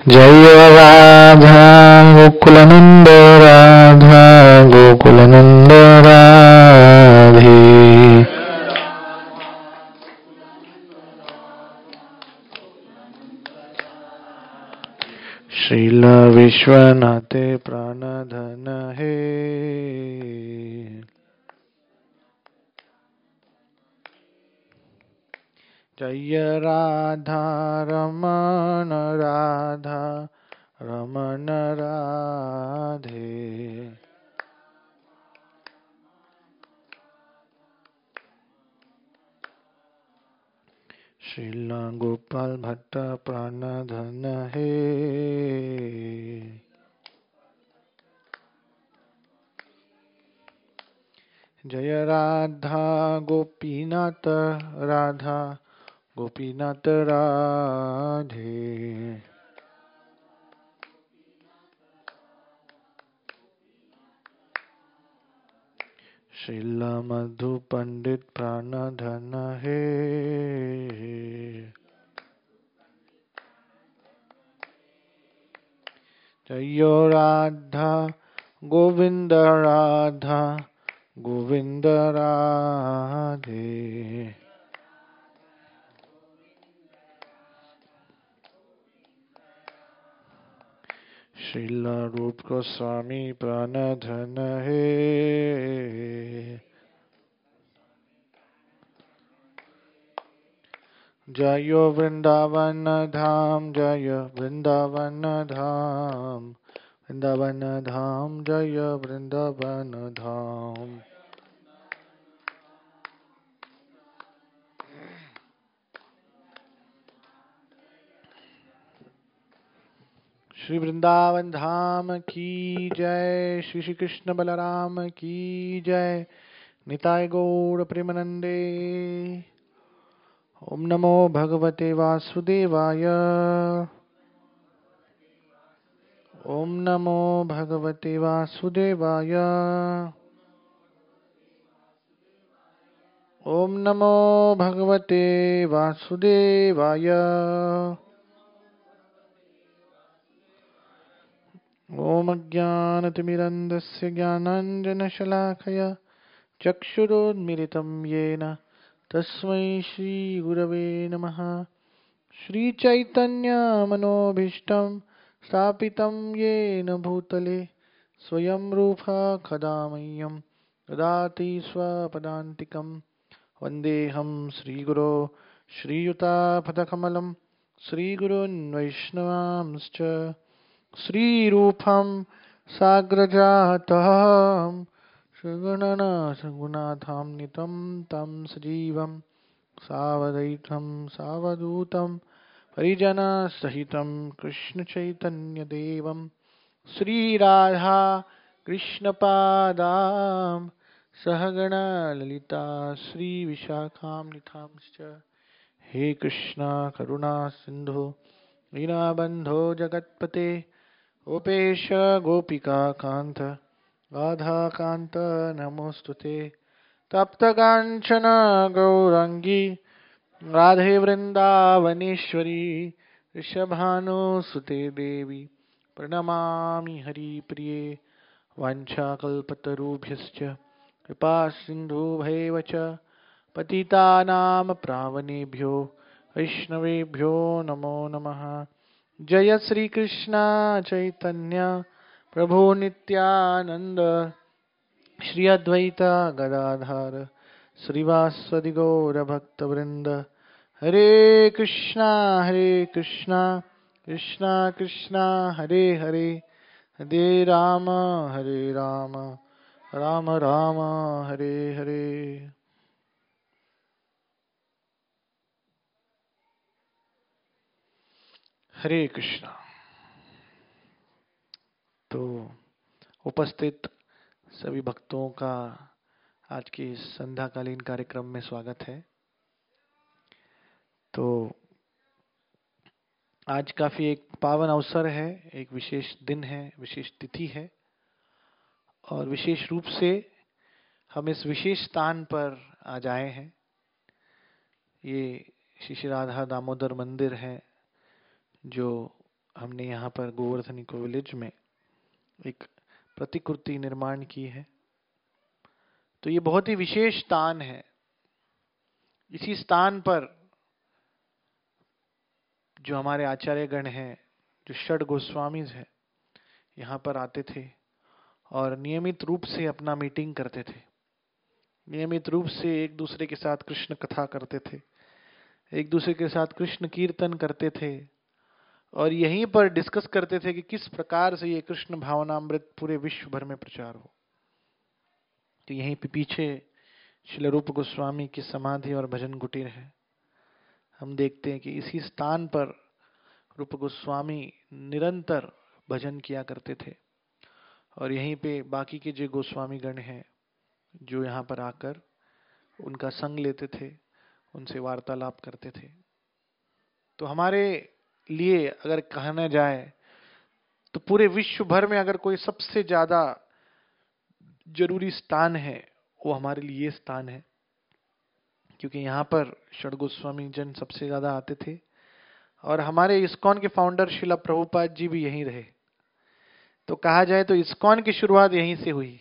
जय राधा गोकुलनंद राधा गोकुलनंद राधे। श्रील विश्वनाथ प्राणधन है। जय राधा रमण राधा रमण राधे। श्रील गोपाल भट्ट प्राणधन है। जय राधा गोपीनाथ राधा गोपीनाथ राधे। श्रील मधु पंडित प्राणधन है। जय राधा गोविंद राधा गोविंद राधे। श्रील रूप गोस्वामी प्राणधन है। जय वृंदावन धाम जय वृंदावन धाम वृंदावन धाम जय वृंदावन धाम। श्री वृंदावन धाम की जय। श्री श्री कृष्ण बलराम की जय। निताय गौर प्रेमानंदे। ओम नमो भगवते वासुदेवाय। ओम नमो भगवते वासुदेवाय। ओम नमो भगवते वासुदेवाय। ओम अज्ञानतिमिरन्धस्य ज्ञानाञ्जनशलाकया चक्षुरोन्मिलितं येन तस्मै श्रीगुरवे नमः। श्रीचैतन्यमनोभीष्टं स्थापितं येन भूतले स्वयं रूपा कदा मह्यं ददाति स्वपदान्तिकं। वन्देऽहं श्रीगुरो श्रीयुतापदकमलं श्रीगुरून् वैष्णवांश्च। श्रीरूपं साग्रजातं सगुणाधाम्नितं तं सजीवं सावधैतं सावधूतं परिजनसहितं कृष्णचैतन्यदेवं श्रीराधा कृष्णपादां सहगणा ललिता श्रीविशाखान्वितांश्च। हे कृष्णा करुणा सिन्धु दीनबन्धो जगत्पते गोपेश गोपिका कांत राधाकांत नमोस्तुते। तप्तकांचन गौरांगी राधे वृंदावनेश्वरी ऋषभानुसुते देवी प्रणमामि हरिप्रिये। वाञ्छाकल्पतरुभ्यश्च कृपा सिन्धुभैव च पतितानां पावनेभ्यो वैष्णवेभ्यो नमो नमः। जय श्री कृष्ण चैतन्य प्रभु नित्यानंद श्री अद्वैत गदाधर श्रीवासदि गौर भक्तवृंद। हरे कृष्णा कृष्णा कृष्णा हरे हरे हरे राम राम राम हरे हरे। हरे कृष्णा। तो उपस्थित सभी भक्तों का आज के इस संध्याकालीन कार्यक्रम में स्वागत है। तो आज काफी एक पावन अवसर है, एक विशेष दिन है, विशेष तिथि है और विशेष रूप से हम इस विशेष स्थान पर आज आए हैं। ये श्री श्री राधा दामोदर मंदिर है जो हमने यहाँ पर गोवर्धन इको विलेज में एक प्रतिकृति निर्माण की है। तो ये बहुत ही विशेष स्थान है। इसी स्थान पर जो हमारे आचार्यगण हैं, जो षड गोस्वामीज हैं, यहाँ पर आते थे और नियमित रूप से अपना मीटिंग करते थे। नियमित रूप से एक दूसरे के साथ कृष्ण कथा करते थे, एक दूसरे के साथ कृष्ण कीर्तन करते थे और यहीं पर डिस्कस करते थे कि किस प्रकार से ये कृष्ण भावनामृत पूरे विश्व भर में प्रचार हो। तो यहीं पे पीछे श्रील रूप गोस्वामी की समाधि और भजन कुटीर है। हम देखते हैं कि इसी स्थान पर रूप गोस्वामी निरंतर भजन किया करते थे और यहीं पे बाकी के जो गोस्वामी गण हैं, जो यहाँ पर आकर उनका संग लेते थे, उनसे वार्तालाप करते थे। तो हमारे लिए अगर कहना जाए तो पूरे विश्व भर में अगर कोई सबसे ज्यादा जरूरी स्थान है, वो हमारे लिए ये स्थान है, क्योंकि यहाँ पर षड गोस्वामी जन सबसे ज्यादा आते थे और हमारे इस्कॉन के फाउंडर श्रील प्रभुपाद जी भी यहीं रहे। तो कहा जाए तो इस्कॉन की शुरुआत यहीं से हुई।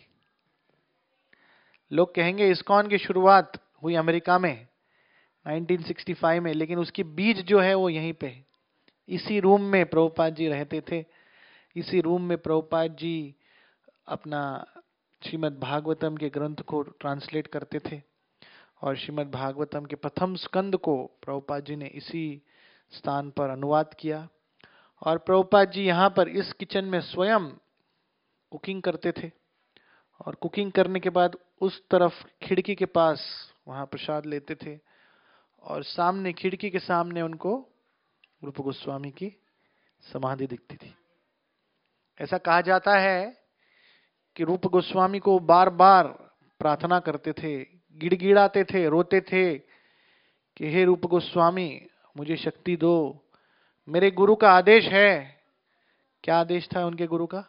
लोग कहेंगे इस्कॉन की शुरुआत हुई अमेरिका में 1965 में, लेकिन उसकी बीज जो है वो यहीं पे, इसी रूम में प्रभुपाद जी रहते थे। इसी रूम में प्रभुपाद जी अपना श्रीमद् भागवतम के ग्रंथ को ट्रांसलेट करते थे और श्रीमद् भागवतम के प्रथम स्कंद को प्रभुपाद जी ने इसी स्थान पर अनुवाद किया। और प्रभुपाद जी यहाँ पर इस किचन में स्वयं कुकिंग करते थे और कुकिंग करने के बाद उस तरफ खिड़की के पास वहां प्रसाद लेते थे और सामने खिड़की के सामने उनको रूप गोस्वामी की समाधि दिखती थी। ऐसा कहा जाता है कि रूप गोस्वामी को बार बार प्रार्थना करते थे, गिड़गिड़ाते थे, रोते थे कि हे रूप गोस्वामी मुझे शक्ति दो, मेरे गुरु का आदेश है। क्या आदेश था उनके गुरु का?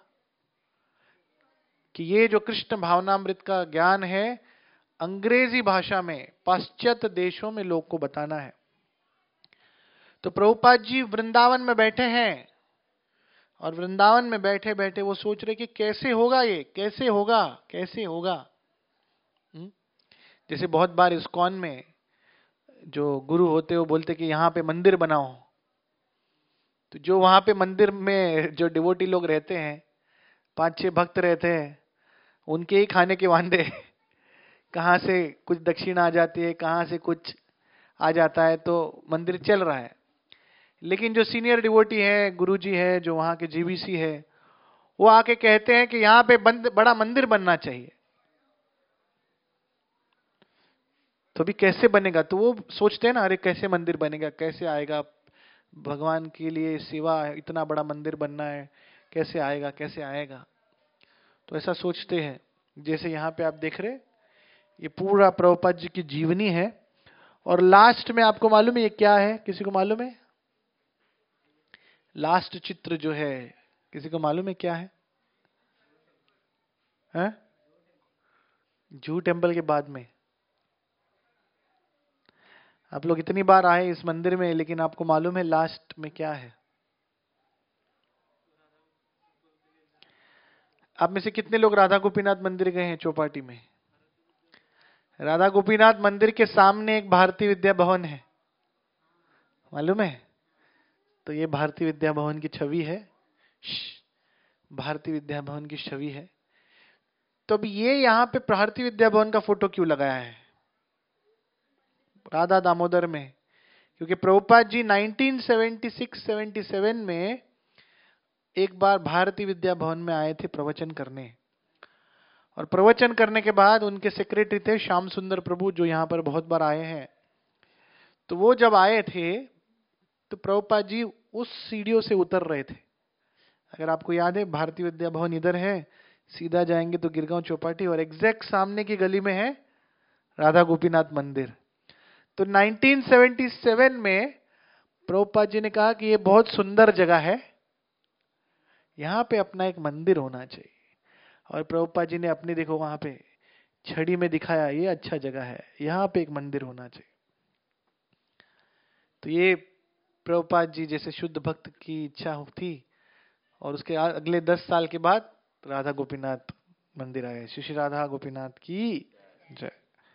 कि ये जो कृष्ण भावनामृत का ज्ञान है अंग्रेजी भाषा में पाश्चात्य देशों में लोग को बताना है। तो प्रभुपाद जी वृंदावन में बैठे हैं और वृंदावन में बैठे बैठे वो सोच रहे कि कैसे होगा, ये कैसे होगा, कैसे होगा। जैसे बहुत बार इस्कॉन में जो गुरु होते वो बोलते कि यहाँ पे मंदिर बनाओ, तो जो वहां पे मंदिर में जो डिवोटी लोग रहते हैं, 5-6 भक्त रहते हैं, उनके ही खाने के वांदे कहाँ से कुछ दक्षिणा आ जाती है, कहाँ से कुछ आ जाता है, तो मंदिर चल रहा है। लेकिन जो सीनियर डिवोटी है, गुरुजी है, जो वहां के जीबीसी है, वो आके कहते हैं कि यहाँ पे बड़ा मंदिर बनना चाहिए। तो भी कैसे बनेगा? तो वो सोचते हैं ना, अरे कैसे मंदिर बनेगा, कैसे आएगा, भगवान के लिए सेवा है, इतना बड़ा मंदिर बनना है, कैसे आएगा, कैसे आएगा। तो ऐसा सोचते हैं। जैसे यहाँ पे आप देख रहे, ये पूरा प्रभुपाद जी की जीवनी है और लास्ट में आपको मालूम है ये क्या है? किसी को मालूम है? लास्ट चित्र जो है, किसी को मालूम है क्या है? जूहू टेम्पल के बाद में। आप लोग इतनी बार आए इस मंदिर में, लेकिन आपको मालूम है लास्ट में क्या है? आप में से कितने लोग राधा गोपीनाथ मंदिर गए हैं चौपाटी में? राधा गोपीनाथ मंदिर के सामने एक भारतीय विद्या भवन है, मालूम है? तो ये भारतीय विद्या भवन की छवि है। भारतीय विद्या भवन की छवि है। तो अब ये यहाँ पे भारतीय विद्या भवन का फोटो क्यों लगाया है राधा दामोदर में? क्योंकि प्रभुपाद जी 1976-77 में एक बार भारतीय विद्या भवन में आए थे प्रवचन करने, और प्रवचन करने के बाद उनके सेक्रेटरी थे श्याम सुंदर प्रभु, जो यहाँ पर बहुत बार आए हैं। तो वो जब आए थे तो प्रभुपाद जी उस सीढ़ियों से उतर रहे थे। अगर आपको याद है, भारतीय विद्या भवन इधर है, सीधा जाएंगे तो गिरगांव चौपाटी, और एग्जैक्ट सामने की गली में है राधा गोपीनाथ मंदिर। तो 1977 में प्रभुपाद जी ने कहा कि ये बहुत सुंदर जगह है, यहाँ पे अपना एक मंदिर होना चाहिए। और प्रभुपाद जी ने अपने, देखो वहां पे छड़ी में दिखाया, ये अच्छा जगह है, यहाँ पे एक मंदिर होना चाहिए। तो ये प्रभुपाद जी जैसे शुद्ध भक्त की इच्छा थी, और उसके अगले 10 साल के बाद राधा गोपीनाथ मंदिर आए। श्री राधा गोपीनाथ की जय।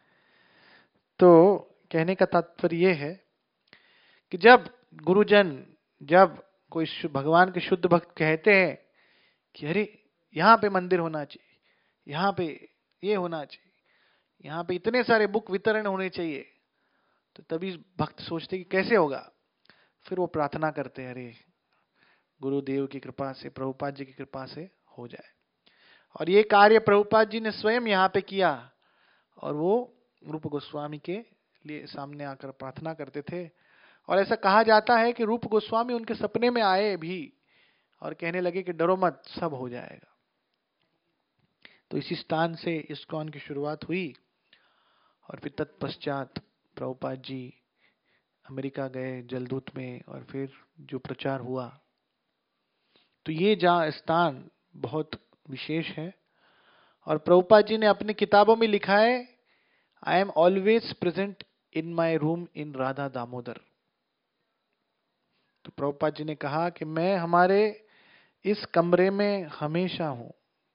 तो कहने का तात्पर्य यह है कि जब गुरुजन, जब कोई भगवान के शुद्ध भक्त कहते हैं कि अरे यहाँ पे मंदिर होना चाहिए, यहाँ पे ये होना चाहिए, यहाँ पे इतने सारे बुक वितरण होने चाहिए, तो तभी भक्त सोचते कि कैसे होगा। फिर वो प्रार्थना करते हैं, अरे गुरुदेव की कृपा से, प्रभुपाद जी की कृपा से हो जाए। और ये कार्य प्रभुपाद जी ने स्वयं यहाँ पे किया, और वो रूप गोस्वामी के लिए सामने आकर प्रार्थना करते थे। और ऐसा कहा जाता है कि रूप गोस्वामी उनके सपने में आए भी और कहने लगे कि डरो मत, सब हो जाएगा। तो इसी स्थान से इस्कॉन की शुरुआत हुई, और फिर तत्पश्चात प्रभुपाद जी अमेरिका गए जलदूत में, और फिर जो प्रचार हुआ। तो ये जहाँ स्थान बहुत विशेष है। और प्रभुपाद जी ने अपनी किताबों में लिखा है, I am always present in my room in Radha Damodar. तो प्रभुपाद जी ने कहा कि मैं हमारे इस कमरे में हमेशा हूं।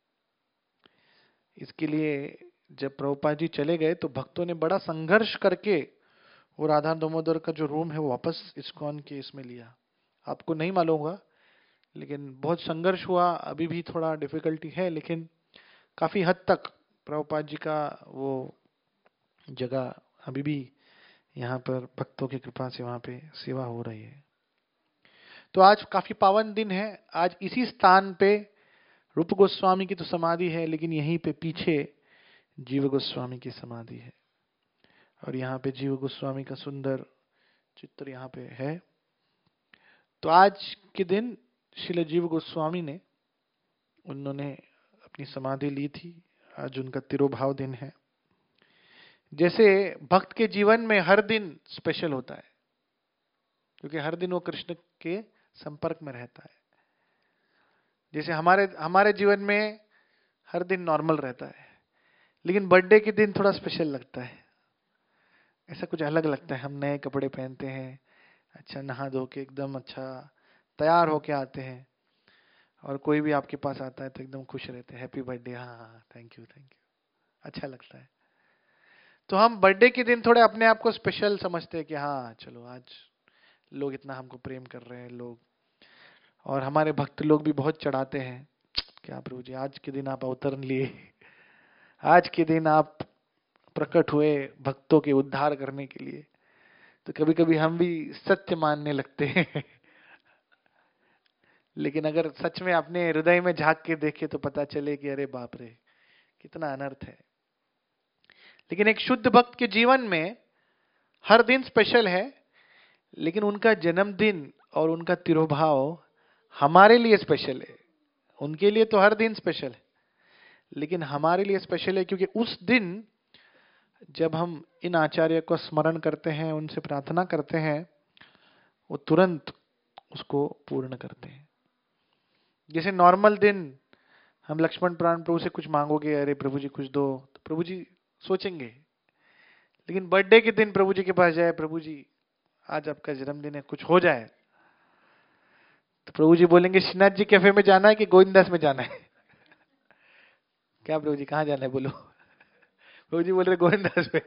इसके लिए जब प्रभुपाद जी चले गए तो भक्तों ने बड़ा संघर्ष करके वो राधा दामोदर का जो रूम है वो वापस इस्कॉन के इसमें लिया। आपको नहीं मालूम होगा, लेकिन बहुत संघर्ष हुआ। अभी भी थोड़ा डिफिकल्टी है, लेकिन काफी हद तक प्रभुपाद जी का वो जगह अभी भी यहाँ पर भक्तों की कृपा से वहां पे सेवा हो रही है। तो आज काफी पावन दिन है। आज इसी स्थान पे रूप गोस्वामी की तो समाधि है, लेकिन यहीं पे पीछे जीव गोस्वामी की समाधि है। और यहाँ पे जीव गोस्वामी का सुंदर चित्र यहाँ पे है। तो आज के दिन श्रील जीव गोस्वामी ने, उन्होंने अपनी समाधि ली थी। आज उनका तिरोभाव दिन है। जैसे भक्त के जीवन में हर दिन स्पेशल होता है, क्योंकि हर दिन वो कृष्ण के संपर्क में रहता है। जैसे हमारे जीवन में हर दिन नॉर्मल रहता है, लेकिन बर्थडे के दिन थोड़ा स्पेशल लगता है। ऐसा कुछ अलग लगता है। हम नए कपड़े पहनते हैं, अच्छा नहा धो के एकदम अच्छा तैयार होके आते हैं, और कोई भी आपके पास आता है तो एकदम खुश रहते हैं, हैप्पी बर्थडे, हाँ हाँ थैंक यू, अच्छा लगता है। तो हम बर्थडे के दिन थोड़े अपने आप को स्पेशल समझते हैं कि हाँ चलो आज लोग इतना हमको प्रेम कर रहे हैं लोग। और हमारे भक्त लोग भी बहुत चढ़ाते हैं, क्या प्रभु जी आज के दिन आप अवतरण लिए, आज के दिन आप प्रकट हुए भक्तों के उद्धार करने के लिए। तो कभी कभी हम भी सत्य मानने लगते हैं लेकिन अगर सच में अपने हृदय में झांक के देखे तो पता चले कि अरे बाप रे कितना अनर्थ है। लेकिन एक शुद्ध भक्त के जीवन में हर दिन स्पेशल है, लेकिन उनका जन्मदिन और उनका तिरोभाव हमारे लिए स्पेशल है। उनके लिए तो हर दिन स्पेशल है, लेकिन हमारे लिए स्पेशल है क्योंकि उस दिन जब हम इन आचार्य को स्मरण करते हैं, उनसे प्रार्थना करते हैं, वो तुरंत उसको पूर्ण करते हैं। जैसे नॉर्मल दिन हम लक्ष्मण प्राण प्रभु से कुछ मांगोगे, अरे प्रभु जी कुछ दो, तो प्रभु जी सोचेंगे। लेकिन बर्थडे के दिन प्रभु जी के पास जाए, प्रभु जी आज आपका जन्मदिन है कुछ हो जाए, तो प्रभु जी बोलेंगे श्रीनाथ जी कैफे में जाना है कि गोविंदास में जाना है क्या प्रभु जी कहाँ जाना है बोलो प्रभु जी बोल रहे गोविंदास में।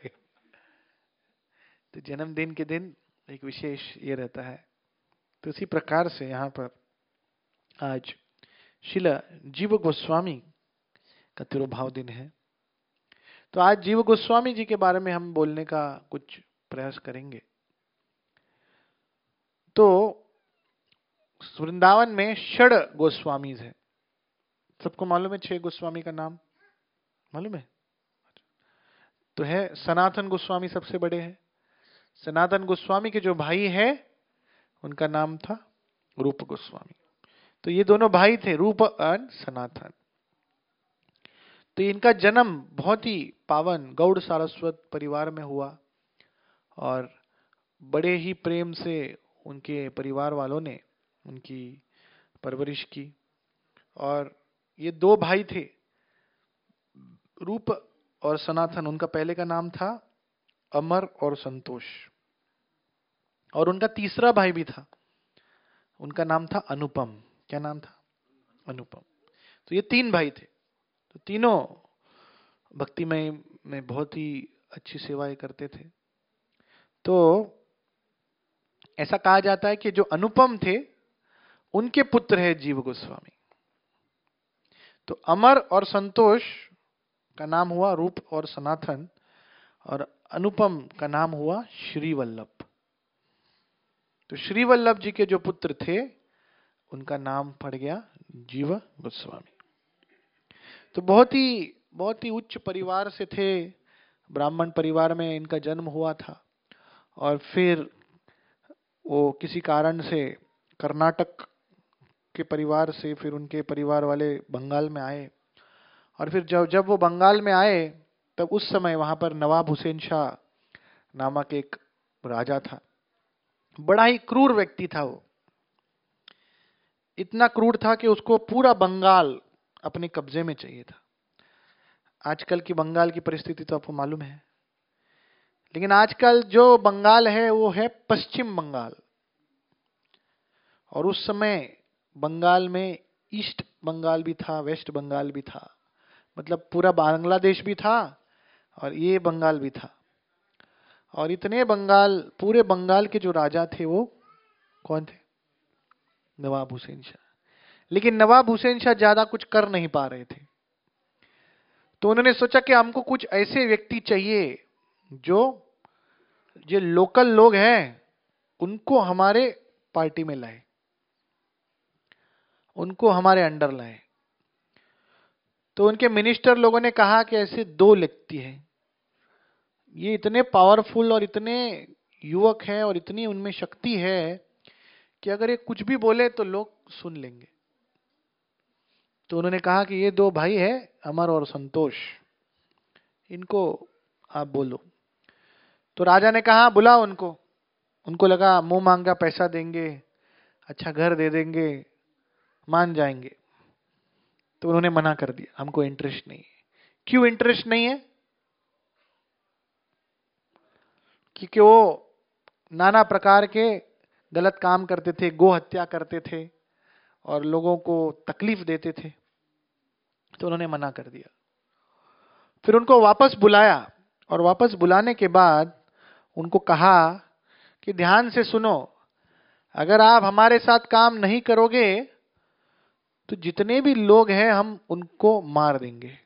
तो जन्मदिन के दिन एक विशेष ये रहता है। तो इसी प्रकार से यहाँ पर आज श्रील जीव गोस्वामी का तिरोभाव दिन है। तो आज जीव गोस्वामी जी के बारे में हम बोलने का कुछ प्रयास करेंगे। तो वृंदावन में षड गोस्वामी है। सबको मालूम है 6 गोस्वामी का नाम मालूम है? तो है सनातन गोस्वामी सबसे बड़े हैं। सनातन गोस्वामी के जो भाई है उनका नाम था रूप गोस्वामी। तो ये दोनों भाई थे, रूप और सनातन। तो इनका जन्म बहुत ही पावन गौड़ सारस्वत परिवार में हुआ, और बड़े ही प्रेम से उनके परिवार वालों ने उनकी परवरिश की। और ये 2 भाई थे, रूप और सनातन। उनका पहले का नाम था अमर और संतोष, और उनका तीसरा भाई भी था उनका नाम था अनुपम। क्या नाम था? अनुपम। तो ये 3 भाई थे, तो तीनों भक्तिमय में बहुत ही अच्छी सेवाएं करते थे। तो ऐसा कहा जाता है कि जो अनुपम थे उनके पुत्र है जीव गोस्वामी। तो अमर और संतोष का नाम हुआ रूप और सनातन, और अनुपम का नाम हुआ श्री वल्लभ। तो श्री वल्लभ जी के जो पुत्र थे उनका नाम पड़ गया जीव गोस्वामी। तो बहुत ही उच्च परिवार से थे, ब्राह्मण परिवार में इनका जन्म हुआ था। और फिर वो किसी कारण से कर्नाटक के परिवार से, फिर उनके परिवार वाले बंगाल में आए। और फिर जब वो बंगाल में आए तब उस समय वहां पर नवाब हुसैन शाह नामक एक राजा था। बड़ा ही क्रूर व्यक्ति था वो। इतना क्रूर था कि उसको पूरा बंगाल अपने कब्जे में चाहिए था। आजकल की बंगाल की परिस्थिति तो आपको मालूम है, लेकिन आजकल जो बंगाल है वो है पश्चिम बंगाल। और उस समय बंगाल में ईस्ट बंगाल भी था, वेस्ट बंगाल भी था, मतलब पूरा बांग्लादेश भी था और ये बंगाल भी था। और इतने बंगाल, पूरे बंगाल के जो राजा थे वो कौन थे? नवाब हुसैन शाह। लेकिन नवाब हुसैन शाह ज्यादा कुछ कर नहीं पा रहे थे। तो उन्होंने सोचा कि हमको कुछ ऐसे व्यक्ति चाहिए जो लोकल लोग हैं उनको हमारे पार्टी में लाए, उनको हमारे अंडर लाए। तो उनके मिनिस्टर लोगों ने कहा कि ऐसे 2 व्यक्ति हैं, ये इतने पावरफुल और इतने युवक हैं और इतनी उनमें शक्ति है कि अगर ये कुछ भी बोले तो लोग सुन लेंगे। तो उन्होंने कहा कि ये 2 भाई हैं, अमर और संतोष, इनको आप बोलो। तो राजा ने कहा बुलाओ उनको। उनको लगा मुंह मांगा पैसा देंगे, अच्छा घर दे देंगे, मान जाएंगे। तो उन्होंने मना कर दिया, हमको इंटरेस्ट नहीं है। क्यों इंटरेस्ट नहीं है? क्योंकि वो नाना प्रकार के गलत काम करते थे, गो हत्या करते थे और लोगों को तकलीफ देते थे। तो उन्होंने मना कर दिया। फिर उनको वापस बुलाया और वापस बुलाने के बाद उनको कहा कि ध्यान से सुनो, अगर आप हमारे साथ काम नहीं करोगे तो जितने भी लोग हैं हम उनको मार देंगे,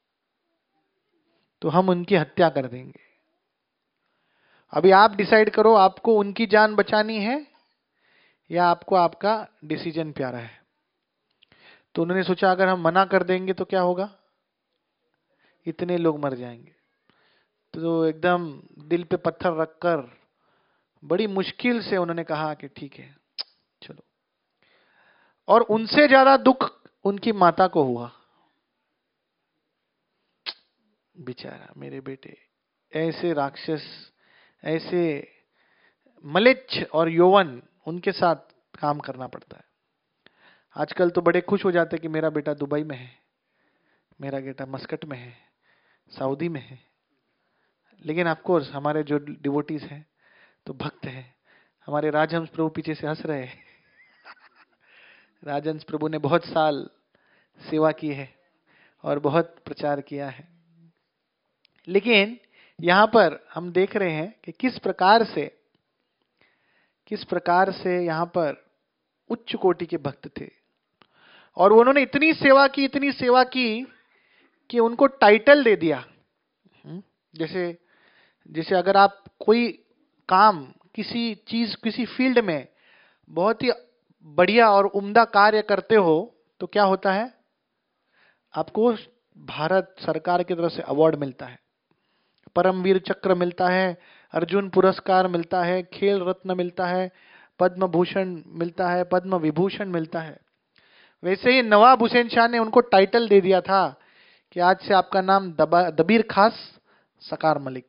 तो हम उनकी हत्या कर देंगे। अभी आप डिसाइड करो, आपको उनकी जान बचानी है या आपको आपका डिसीजन प्यारा है। तो उन्होंने सोचा अगर हम मना कर देंगे तो क्या होगा, इतने लोग मर जाएंगे। तो एकदम दिल पे पत्थर रखकर बड़ी मुश्किल से उन्होंने कहा कि ठीक है चलो। और उनसे ज्यादा दुख उनकी माता को हुआ। बेचारा मेरे बेटे, ऐसे राक्षस, ऐसे मलेच्छ और यौवन, उनके साथ काम करना पड़ता है। आजकल तो बड़े खुश हो जाते हैं कि मेरा बेटा दुबई में है, मेरा बेटा मस्कट में है, सऊदी में है। लेकिन ऑफ कोर्स हमारे जो डिवोटीज हैं, तो भक्त हैं, हमारे राजहंस प्रभु पीछे से हंस रहे हैं। राजहंस प्रभु ने बहुत साल सेवा की है और बहुत प्रचार किया है। लेकिन यहां पर हम देख रहे हैं कि किस प्रकार से यहां पर उच्च कोटि के भक्त थे। और उन्होंने इतनी सेवा की कि उनको टाइटल दे दिया। जैसे जैसे अगर आप कोई काम, किसी चीज, किसी फील्ड में बहुत ही बढ़िया और उम्दा कार्य करते हो तो क्या होता है, आपको भारत सरकार की तरफ से अवार्ड मिलता है, परमवीर चक्र मिलता है, अर्जुन पुरस्कार मिलता है, खेल रत्न मिलता है, पद्म भूषण मिलता है, पद्म विभूषण मिलता है। वैसे ही नवाब हुसैन शाह ने उनको टाइटल दे दिया था कि आज से आपका नाम दबीर खास सकार मलिक।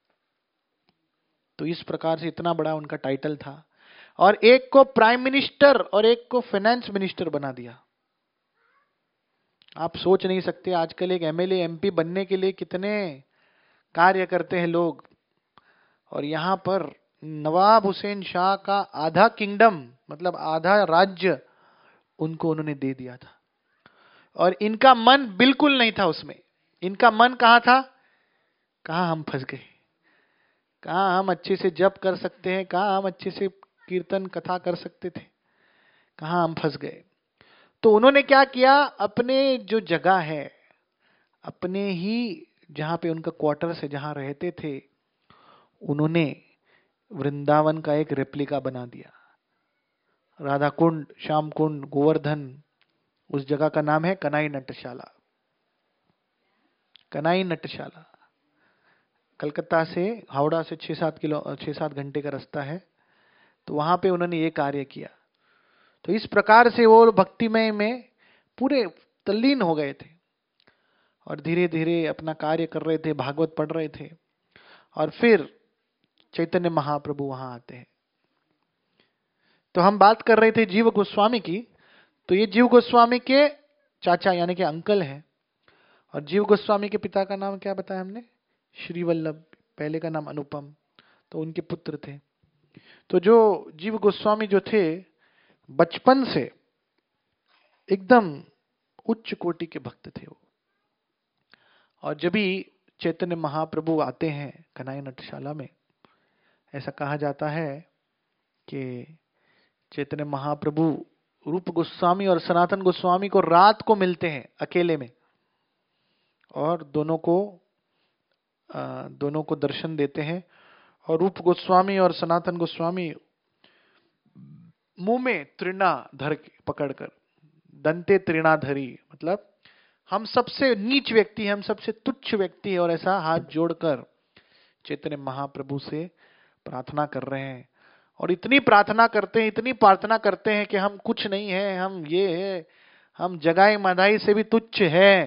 तो इस प्रकार से इतना बड़ा उनका टाइटल था। और एक को प्राइम मिनिस्टर और एक को फाइनेंस मिनिस्टर बना दिया। आप सोच नहीं सकते आजकल एक एमएलए एमपी बनने के लिए कितने कार्य करते हैं लोग, और यहां पर नवाब हुसैन शाह का आधा किंगडम, मतलब आधा राज्य उनको उन्होंने दे दिया था। और इनका मन बिल्कुल नहीं था उसमें। इनका मन कहां था? कहां हम फंस गए, कहां हम अच्छे से जप कर सकते हैं, कहां हम अच्छे से कीर्तन कथा कर सकते थे, कहां हम फंस गए। तो उन्होंने क्या किया, अपने जो जगह है, अपने ही जहां पे उनका क्वार्टर्स है, जहां रहते थे, उन्होंने वृंदावन का एक रेप्लिका बना दिया। राधा कुंड, श्याम कुंड, गोवर्धन, उस जगह का नाम है कनाई नटशाला। कनाई नटशाला कलकत्ता से, हावड़ा से 6-7 घंटे का रास्ता है। तो वहां पे उन्होंने ये कार्य किया। तो इस प्रकार से वो भक्तिमय में पूरे तल्लीन हो गए थे और धीरे धीरे अपना कार्य कर रहे थे, भागवत पढ़ रहे थे। और फिर चैतन्य महाप्रभु वहां आते हैं। तो हम बात कर रहे थे जीव गोस्वामी की। तो ये जीव गोस्वामी के चाचा यानी कि अंकल हैं। और जीव गोस्वामी के पिता का नाम क्या बताया हमने? श्री वल्लभ। पहले का नाम अनुपम। तो उनके पुत्र थे। तो जो जीव गोस्वामी जो थे, बचपन से एकदम उच्च कोटि के भक्त थे वो। और जब भी चैतन्य महाप्रभु आते हैं कन्हैया नटशाला में, ऐसा कहा जाता है कि चैतन्य महाप्रभु रूप गोस्वामी और सनातन गोस्वामी को रात को मिलते हैं अकेले में, और दोनों को दर्शन देते हैं। और रूप गोस्वामी और सनातन गोस्वामी मुंह में तृणा धर के पकड़कर, दंते तृणाधरी, मतलब हम सबसे नीच व्यक्ति है, हम सबसे तुच्छ व्यक्ति है, और ऐसा हाथ जोड़कर चैतन्य महाप्रभु से प्रार्थना कर रहे हैं। और इतनी प्रार्थना करते हैं, इतनी प्रार्थना करते हैं कि हम कुछ नहीं है, हम ये है, हम जगाई मदाई से भी तुच्छ है।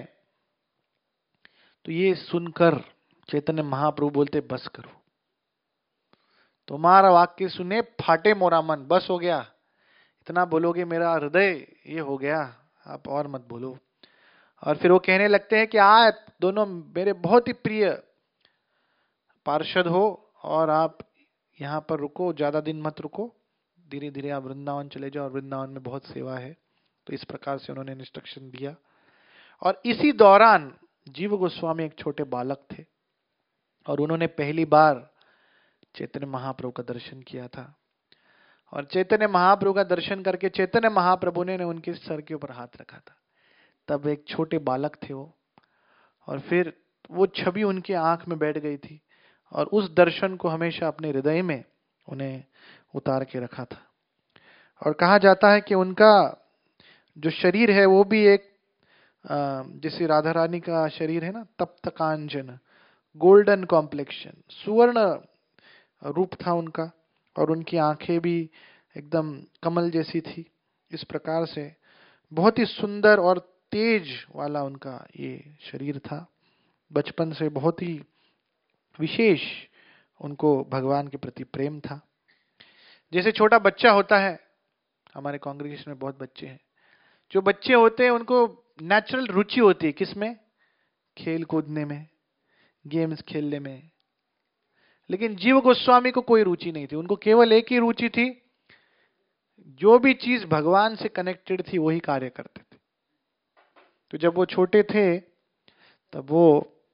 तो ये सुनकर चैतन्य महाप्रभु बोलते, बस करो, तुम्हारा वाक्य सुने फाटे मोरा मन, बस हो गया, इतना बोलोगे मेरा हृदय ये हो गया, आप और मत बोलो। और फिर वो कहने लगते हैं कि आप दोनों मेरे बहुत ही प्रिय पार्षद हो, और आप यहाँ पर रुको, ज्यादा दिन मत रुको, धीरे धीरे आप वृंदावन चले जाओ, और वृंदावन में बहुत सेवा है। तो इस प्रकार से उन्होंने इंस्ट्रक्शन दिया। और इसी दौरान जीव गोस्वामी एक छोटे बालक थे, और उन्होंने पहली बार चैतन्य महाप्रभु का दर्शन किया था। और चैतन्य महाप्रभु का दर्शन करके चैतन्य महाप्रभु ने उनके सर के ऊपर हाथ रखा था। तब एक छोटे बालक थे वो, और फिर वो छवि उनकी आंख में बैठ गई थी, और उस दर्शन को हमेशा अपने हृदय में उन्हें उतार के रखा था। और कहा जाता है कि उनका जो शरीर है वो भी एक जैसे राधा रानी का शरीर है ना, तप्त कांचन, गोल्डन कॉम्प्लेक्शन, सुवर्ण रूप था उनका, और उनकी आंखें भी एकदम कमल जैसी थी। इस प्रकार से बहुत ही सुंदर और तेज वाला उनका ये शरीर था। बचपन से बहुत ही विशेष उनको भगवान के प्रति प्रेम था। जैसे छोटा बच्चा होता है, हमारे कांग्रेगेशन में बहुत बच्चे हैं, जो बच्चे होते हैं उनको नेचुरल रुचि होती है किसमें? खेल कूदने में, गेम्स खेलने में। लेकिन जीव गोस्वामी को कोई रुचि नहीं थी, उनको केवल एक ही रुचि थी, जो भी चीज भगवान से कनेक्टेड थी वही कार्य करते थे। तो जब वो छोटे थे तब वो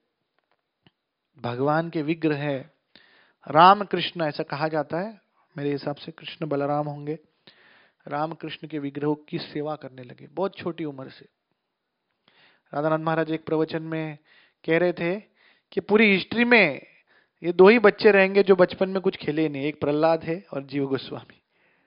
भगवान के विग्रह है, राम कृष्ण ऐसा कहा जाता है, मेरे हिसाब से कृष्ण बलराम होंगे, राम कृष्ण के विग्रहों की सेवा करने लगे बहुत छोटी उम्र से। राधानंद महाराज एक प्रवचन में कह रहे थे कि पूरी हिस्ट्री में ये दो ही बच्चे रहेंगे जो बचपन में कुछ खेले नहीं, एक प्रहलाद है और जीव गोस्वामी,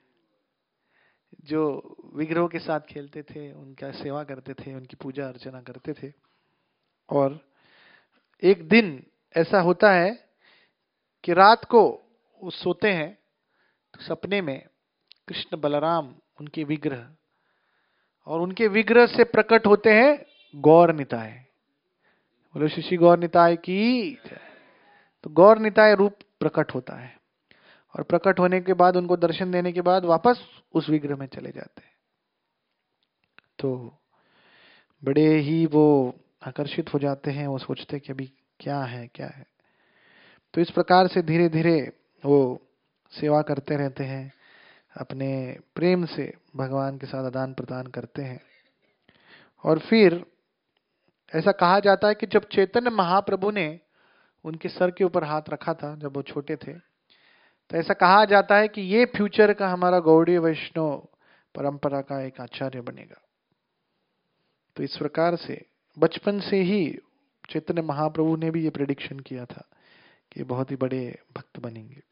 जो विग्रहों के साथ खेलते थे, उनका सेवा करते थे, उनकी पूजा अर्चना करते थे। और एक दिन ऐसा होता है कि रात को वो सोते हैं, तो सपने में कृष्ण बलराम उनके विग्रह, और उनके विग्रह से प्रकट होते हैं गौर निताय। बोलो शिशि गौर निताय की। तो गौर निताय रूप प्रकट होता है, और प्रकट होने के बाद उनको दर्शन देने के बाद वापस उस विग्रह में चले जाते हैं। तो बड़े ही वो आकर्षित हो जाते हैं, वो सोचते हैं कि अभी क्या है क्या है। तो इस प्रकार से धीरे धीरे वो सेवा करते रहते हैं, अपने प्रेम से भगवान के साथ आदान प्रदान करते हैं। और फिर ऐसा कहा जाता है कि जब चैतन्य महाप्रभु ने उनके सर के ऊपर हाथ रखा था जब वो छोटे थे, तो ऐसा कहा जाता है कि ये फ्यूचर का हमारा गौड़ीय वैष्णव परंपरा का एक आचार्य बनेगा। तो इस प्रकार से बचपन से ही चैतन्य महाप्रभु ने भी ये प्रेडिक्शन किया था कि बहुत ही बड़े भक्त बनेंगे।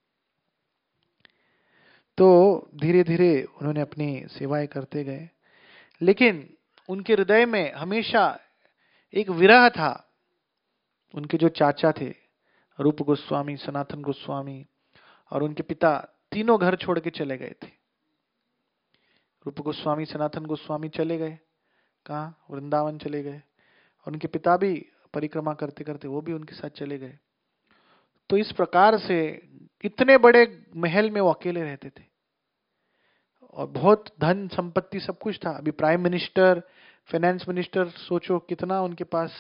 तो धीरे धीरे उन्होंने अपनी सेवाएं करते गए, लेकिन उनके हृदय में हमेशा एक विरह था। उनके जो चाचा थे रूप गोस्वामी, सनातन गोस्वामी और उनके पिता, तीनों घर छोड़ के चले गए थे। रूप गोस्वामी, सनातन गोस्वामी चले गए कहाँ? वृंदावन चले गए। और उनके पिता भी परिक्रमा करते करते वो भी उनके साथ चले गए। तो इस प्रकार से इतने बड़े महल में वो अकेले रहते थे और बहुत धन संपत्ति सब कुछ था। अभी प्राइम मिनिस्टर, फाइनेंस मिनिस्टर, सोचो कितना उनके पास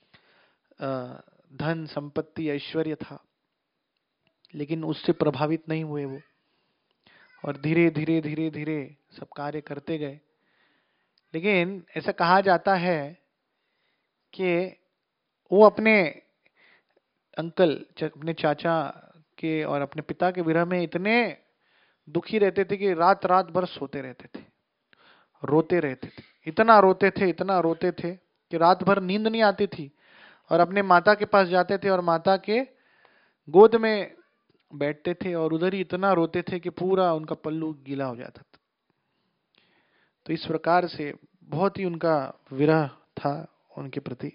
धन संपत्ति ऐश्वर्य था, लेकिन उससे प्रभावित नहीं हुए वो, और धीरे धीरे धीरे धीरे सब कार्य करते गए। लेकिन ऐसा कहा जाता है कि वो अपने अंकल, अपने चाचा के और अपने पिता के विरह में इतने दुखी रहते थे कि रात रात भर सोते रहते थे, रोते रहते थे, इतना रोते थे कि रात भर नींद नहीं आती थी। और अपने माता के पास जाते थे और माता के गोद में बैठते थे और उधर ही इतना रोते थे कि पूरा उनका पल्लू गीला हो जाता था। तो इस प्रकार से बहुत ही उनका विरह था उनके प्रति।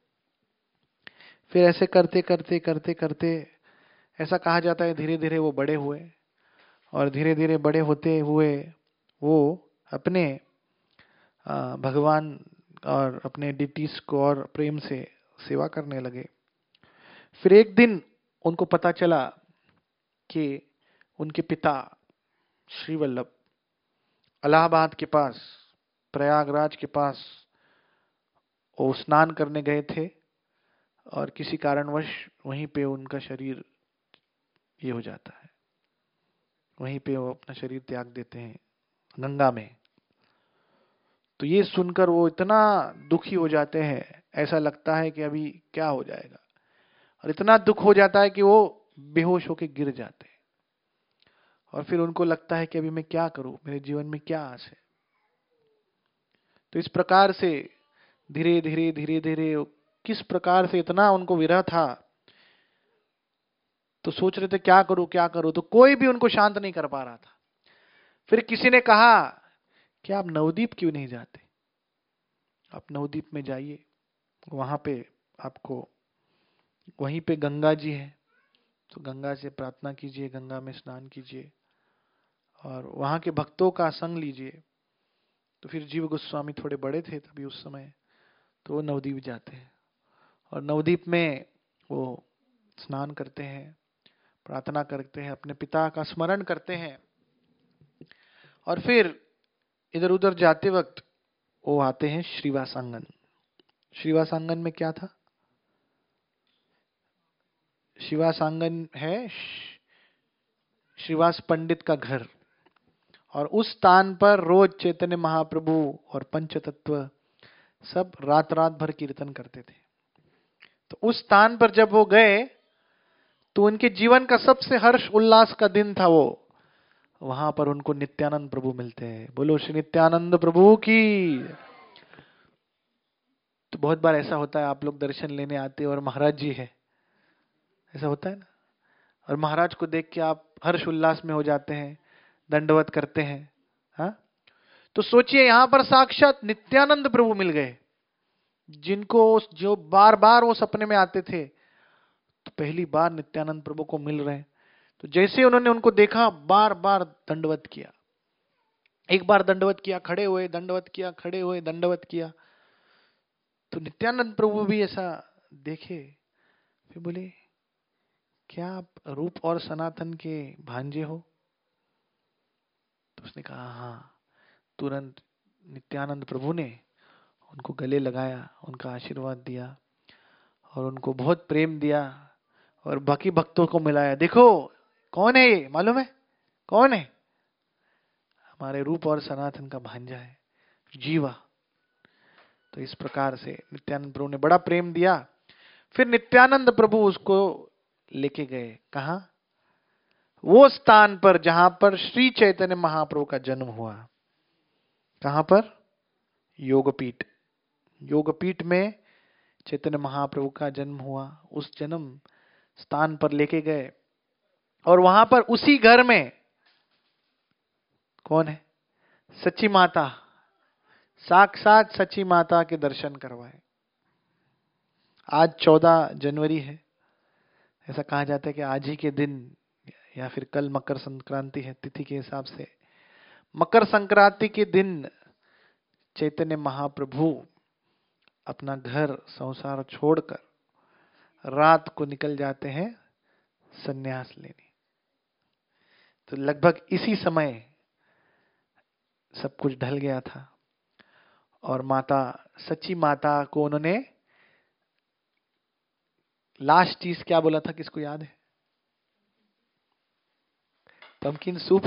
फिर ऐसे करते करते करते करते ऐसा कहा जाता है धीरे धीरे वो बड़े हुए, और धीरे धीरे बड़े होते हुए वो अपने भगवान और अपने डिटीज को और प्रेम से सेवा करने लगे। फिर एक दिन उनको पता चला कि उनके पिता श्री वल्लभ इलाहाबाद के पास, प्रयागराज के पास वो स्नान करने गए थे और किसी कारणवश वहीं पे उनका शरीर ये हो जाता है, वहीं पे वो अपना शरीर त्याग देते हैं गंगा में। तो ये सुनकर वो इतना दुखी हो जाते हैं, ऐसा लगता है कि अभी क्या हो जाएगा, और इतना दुख हो जाता है कि वो बेहोश होकर गिर जाते हैं। और फिर उनको लगता है कि अभी मैं क्या करूं, मेरे जीवन में क्या आस है। तो इस प्रकार से धीरे धीरे धीरे धीरे किस प्रकार से इतना उनको विरह था, तो सोच रहे थे क्या करूं क्या करूं, तो कोई भी उनको शांत नहीं कर पा रहा था। फिर किसी ने कहा कि आप नवदीप क्यों नहीं जाते, आप नवदीप में जाइए, वहां पे आपको, वहीं पे गंगा जी है, तो गंगा से प्रार्थना कीजिए, गंगा में स्नान कीजिए और वहां के भक्तों का संग लीजिए। तो फिर जीव गोस्वामी थोड़े बड़े थे तभी उस समय, तो वो नवदीप जाते हैं और नवदीप में वो स्नान करते हैं, प्रार्थना करते हैं, अपने पिता का स्मरण करते हैं। और फिर इधर उधर जाते वक्त वो आते हैं श्रीवासांगन। श्रीवासांगन में क्या था? श्रीवासांगन है श्रीवास पंडित का घर, और उस स्थान पर रोज चैतन्य महाप्रभु और पंचतत्व सब रात रात भर कीर्तन करते थे। तो उस स्थान पर जब वो गए तो उनके जीवन का सबसे हर्ष उल्लास का दिन था वो। वहां पर उनको नित्यानंद प्रभु मिलते हैं। बोलो श्री नित्यानंद प्रभु की। तो बहुत बार ऐसा होता है, आप लोग दर्शन लेने आते हैं और महाराज जी है, ऐसा होता है ना, और महाराज को देख के आप हर्ष उल्लास में हो जाते हैं, दंडवत करते हैं। हाँ, तो सोचिए यहां पर साक्षात नित्यानंद प्रभु मिल गए, जिनको जो बार बार वो सपने में आते थे, तो पहली बार नित्यानंद प्रभु को मिल रहे हैं। तो जैसे उन्होंने उनको देखा, बार बार दंडवत किया, एक बार दंडवत किया, खड़े हुए, दंडवत किया, खड़े हुए, दंडवत किया। तो नित्यानंद प्रभु भी ऐसा देखे, फिर बोले क्या आप रूप और सनातन के भांजे हो? तो उसने कहा हाँ। तुरंत नित्यानंद प्रभु ने उनको गले लगाया, उनका आशीर्वाद दिया और उनको बहुत प्रेम दिया और बाकी भक्तों को मिलाया। देखो कौन है ये, मालूम है? कौन है? हमारे रूप और सनातन का भांजा है, जीवा। तो इस प्रकार से नित्यानंद प्रभु ने बड़ा प्रेम दिया। फिर नित्यानंद प्रभु उसको लेके गए कहा? वो स्थान पर जहां पर श्री चैतन्य महाप्रभु का जन्म हुआ। कहां पर? योगपीठ। योगपीठ में चैतन्य महाप्रभु का जन्म हुआ। उस जन्म स्थान पर लेके गए और वहां पर उसी घर में कौन है? सच्ची माता, साक्षात सच्ची माता के दर्शन करवाए। आज 14 जनवरी है। ऐसा कहा जाता है कि आज ही के दिन या फिर कल मकर संक्रांति है, तिथि के हिसाब से मकर संक्रांति के दिन चैतन्य महाप्रभु अपना घर संसार छोड़कर रात को निकल जाते हैं संन्यास लेने। तो लगभग इसी समय सब कुछ ढल गया था और माता, सच्ची माता को उन्होंने लास्ट चीज क्या बोला था? किसको याद है? Pumpkin soup.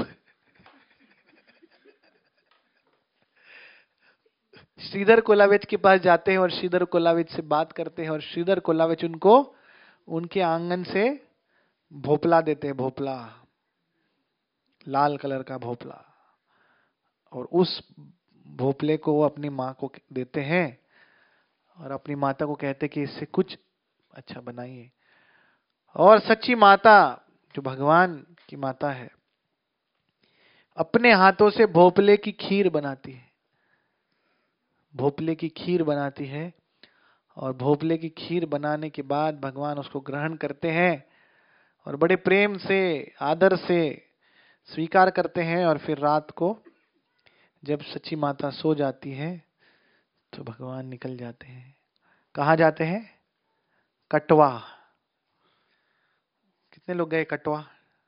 श्रीधर कोलावेच के पास जाते हैं और श्रीधर कोलावेच से बात करते हैं और श्रीधर कोलावेच उनको उनके आंगन से भोपला देते हैं, भोपला, लाल कलर का भोपला। और उस भोपले को वो अपनी माँ को देते हैं और अपनी माता को कहते कि इससे कुछ अच्छा बनाइए। और सच्ची माता जो भगवान की माता है अपने हाथों से भोपले की खीर बनाती है, भोपले की खीर बनाती है। और भोपले की खीर बनाने के बाद भगवान उसको ग्रहण करते हैं और बड़े प्रेम से, आदर से स्वीकार करते हैं। और फिर रात को जब सच्ची माता सो जाती है तो भगवान निकल जाते हैं। कहाँ जाते हैं? कटवा। कितने लोग गए कटवा?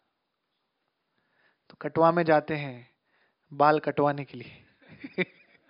तो कटवा में जाते हैं बाल कटवाने के लिए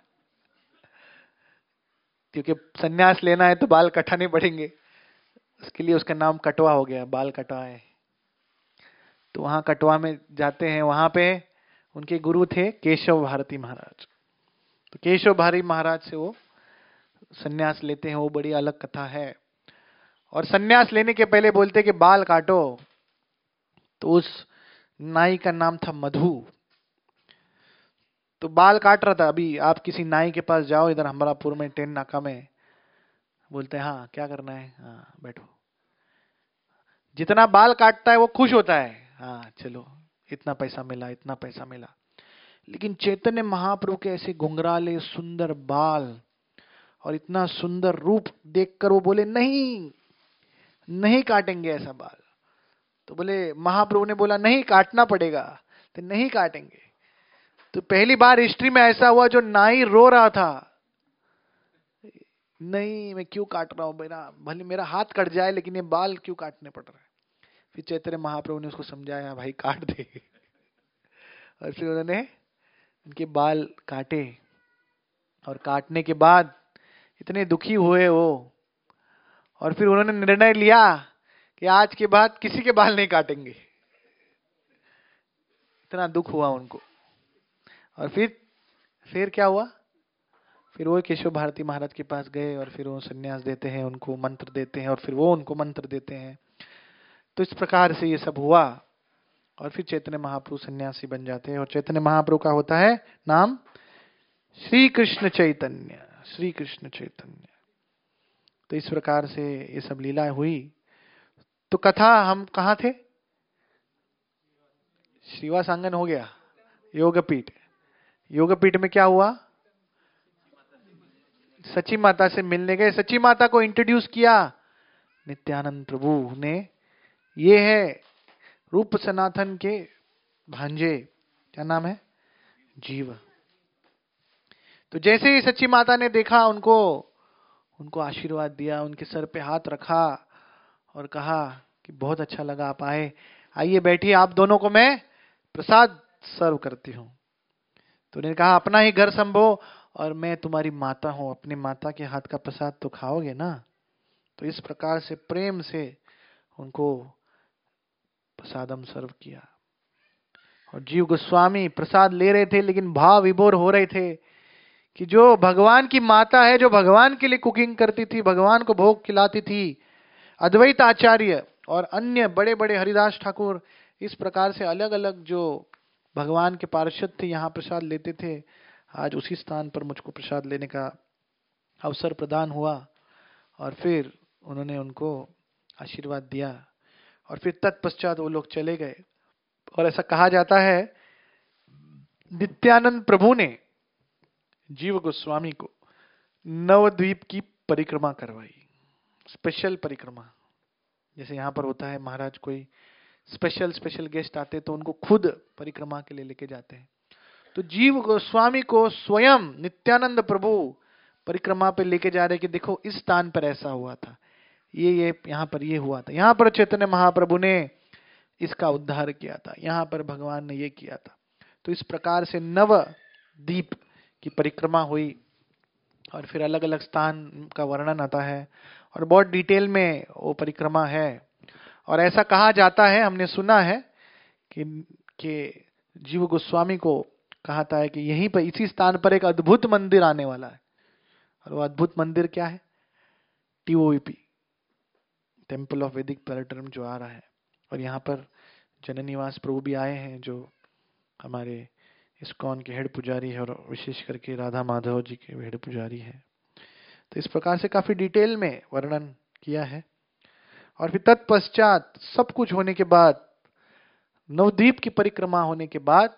क्योंकि सन्यास लेना है तो बाल कटाने पड़ेंगे, उसके लिए उसका नाम कटवा हो गया, बाल कटवाए। तो वहां कटवा में जाते हैं। वहां पे उनके गुरु थे केशव भारती महाराज। तो केशव भारती महाराज से वो सन्यास लेते हैं। वो बड़ी अलग कथा है। और सन्यास लेने के पहले बोलते कि बाल काटो। तो उस नाई का नाम था मधु। तो बाल काट रहा था। अभी आप किसी नाई के पास जाओ इधर हमरापुर में, ट्रेन नाका में, बोलते हैं हाँ क्या करना है, हाँ बैठो। जितना बाल काटता है वो खुश होता है, हाँ चलो इतना पैसा मिला, इतना पैसा मिला। लेकिन चैतन्य महाप्रभु के ऐसे घुंघराले सुंदर बाल और इतना सुंदर रूप देखकर वो बोले नहीं, नहीं काटेंगे ऐसा बाल। तो बोले, महाप्रभु ने बोला नहीं काटना पड़ेगा। तो नहीं काटेंगे। तो पहली बार हिस्ट्री में ऐसा हुआ जो नाई रो रहा था, नहीं मैं क्यों काट रहा हूं, मेरा भले मेरा हाथ कट जाए लेकिन ये बाल क्यों काटने पड़ रहा है। फिर चैतन्य महाप्रभु ने उसको समझाया भाई काट दे। और फिर उन्होंने उनके बाल काटे। और काटने के बाद इतने दुखी हुए वो, और फिर उन्होंने निर्णय लिया कि आज के बाद किसी के बाल नहीं काटेंगे। इतना दुख हुआ उनको। और फिर क्या हुआ? फिर वो केशव भारती महाराज के पास गए और फिर वो सन्यास देते हैं, उनको मंत्र देते हैं और फिर वो उनको मंत्र देते हैं। तो इस प्रकार से ये सब हुआ और फिर चैतन्य महाप्रभु सन्यासी बन जाते हैं। और चैतन्य महाप्रभु का होता है नाम श्री कृष्ण चैतन्य, श्री कृष्ण चैतन्य। तो इस प्रकार से ये सब लीला हुई। तो कथा हम कहाँ थे? श्रीवास आंगन हो गया, योगपीठ। योगपीठ में क्या हुआ? सच्ची माता से मिलने गए। सच्ची माता को इंट्रोड्यूस किया नित्यानंद प्रभु ने। ये है रूप सनातन के भांजे, क्या नाम है? जीव। तो जैसे ही सच्ची माता ने देखा उनको आशीर्वाद दिया, उनके सर पे हाथ रखा और कहा कि बहुत अच्छा लगा आप आए, आइए बैठिए, आप दोनों को मैं प्रसाद सर्व करती हूँ। तो उन्होंने कहा अपना ही घर संभो और मैं तुम्हारी माता हूं, अपनी माता के हाथ का प्रसाद तो खाओगे ना। तो इस प्रकार से प्रेम से उनको प्रसादम सर्व किया। और जीव गोस्वामी प्रसाद ले रहे थे, लेकिन भाव विभोर हो रहे थे कि जो भगवान की माता है, जो भगवान के लिए कुकिंग करती थी, भगवान को भोग खिलाती थी, अद्वैत आचार्य और अन्य बड़े बड़े हरिदास ठाकुर, इस प्रकार से अलग अलग जो भगवान के पार्षद थे यहाँ प्रसाद लेते थे, आज उसी स्थान पर मुझको प्रसाद लेने का अवसर प्रदान हुआ। और फिर उन्होंने उनको आशीर्वाद दिया और फिर तत्पश्चात वो लोग चले गए। और ऐसा कहा जाता है नित्यानंद प्रभु ने जीव गोस्वामी को नवद्वीप की परिक्रमा करवाई, स्पेशल परिक्रमा। जैसे यहाँ पर होता है, महाराज कोई स्पेशल गेस्ट आते तो उनको खुद परिक्रमा के लिए लेके जाते हैं, तो जीव गोस्वामी को स्वयं नित्यानंद प्रभु परिक्रमा पे लेके जा रहे कि देखो इस स्थान पर ऐसा हुआ था, ये यहाँ पर ये हुआ था, यहाँ पर चैतन्य महाप्रभु ने इसका उद्धार किया था, यहाँ पर भगवान ने ये किया था। तो इस प्रकार से नवद्वीप की परिक्रमा हुई और फिर अलग अलग स्थान का वर्णन आता है और बहुत डिटेल में वो परिक्रमा है। और ऐसा कहा जाता है, हमने सुना है कि जीव गोस्वामी को कहा था है कि यहीं पर इसी स्थान पर एक अद्भुत मंदिर आने वाला है। और वो अद्भुत मंदिर क्या है? TOVP, temple of Vedic paradigm, जो आ रहा है। और यहाँ पर जननिवास प्रभु भी आए हैं, जो हमारे इस्कॉन के हेड पुजारी है और विशेष करके राधा माधव जी के हेड पुजारी है। तो इस प्रकार से काफी डिटेल में वर्णन किया है। और फिर तत्पश्चात सब कुछ होने के बाद, नवद्वीप की परिक्रमा होने के बाद,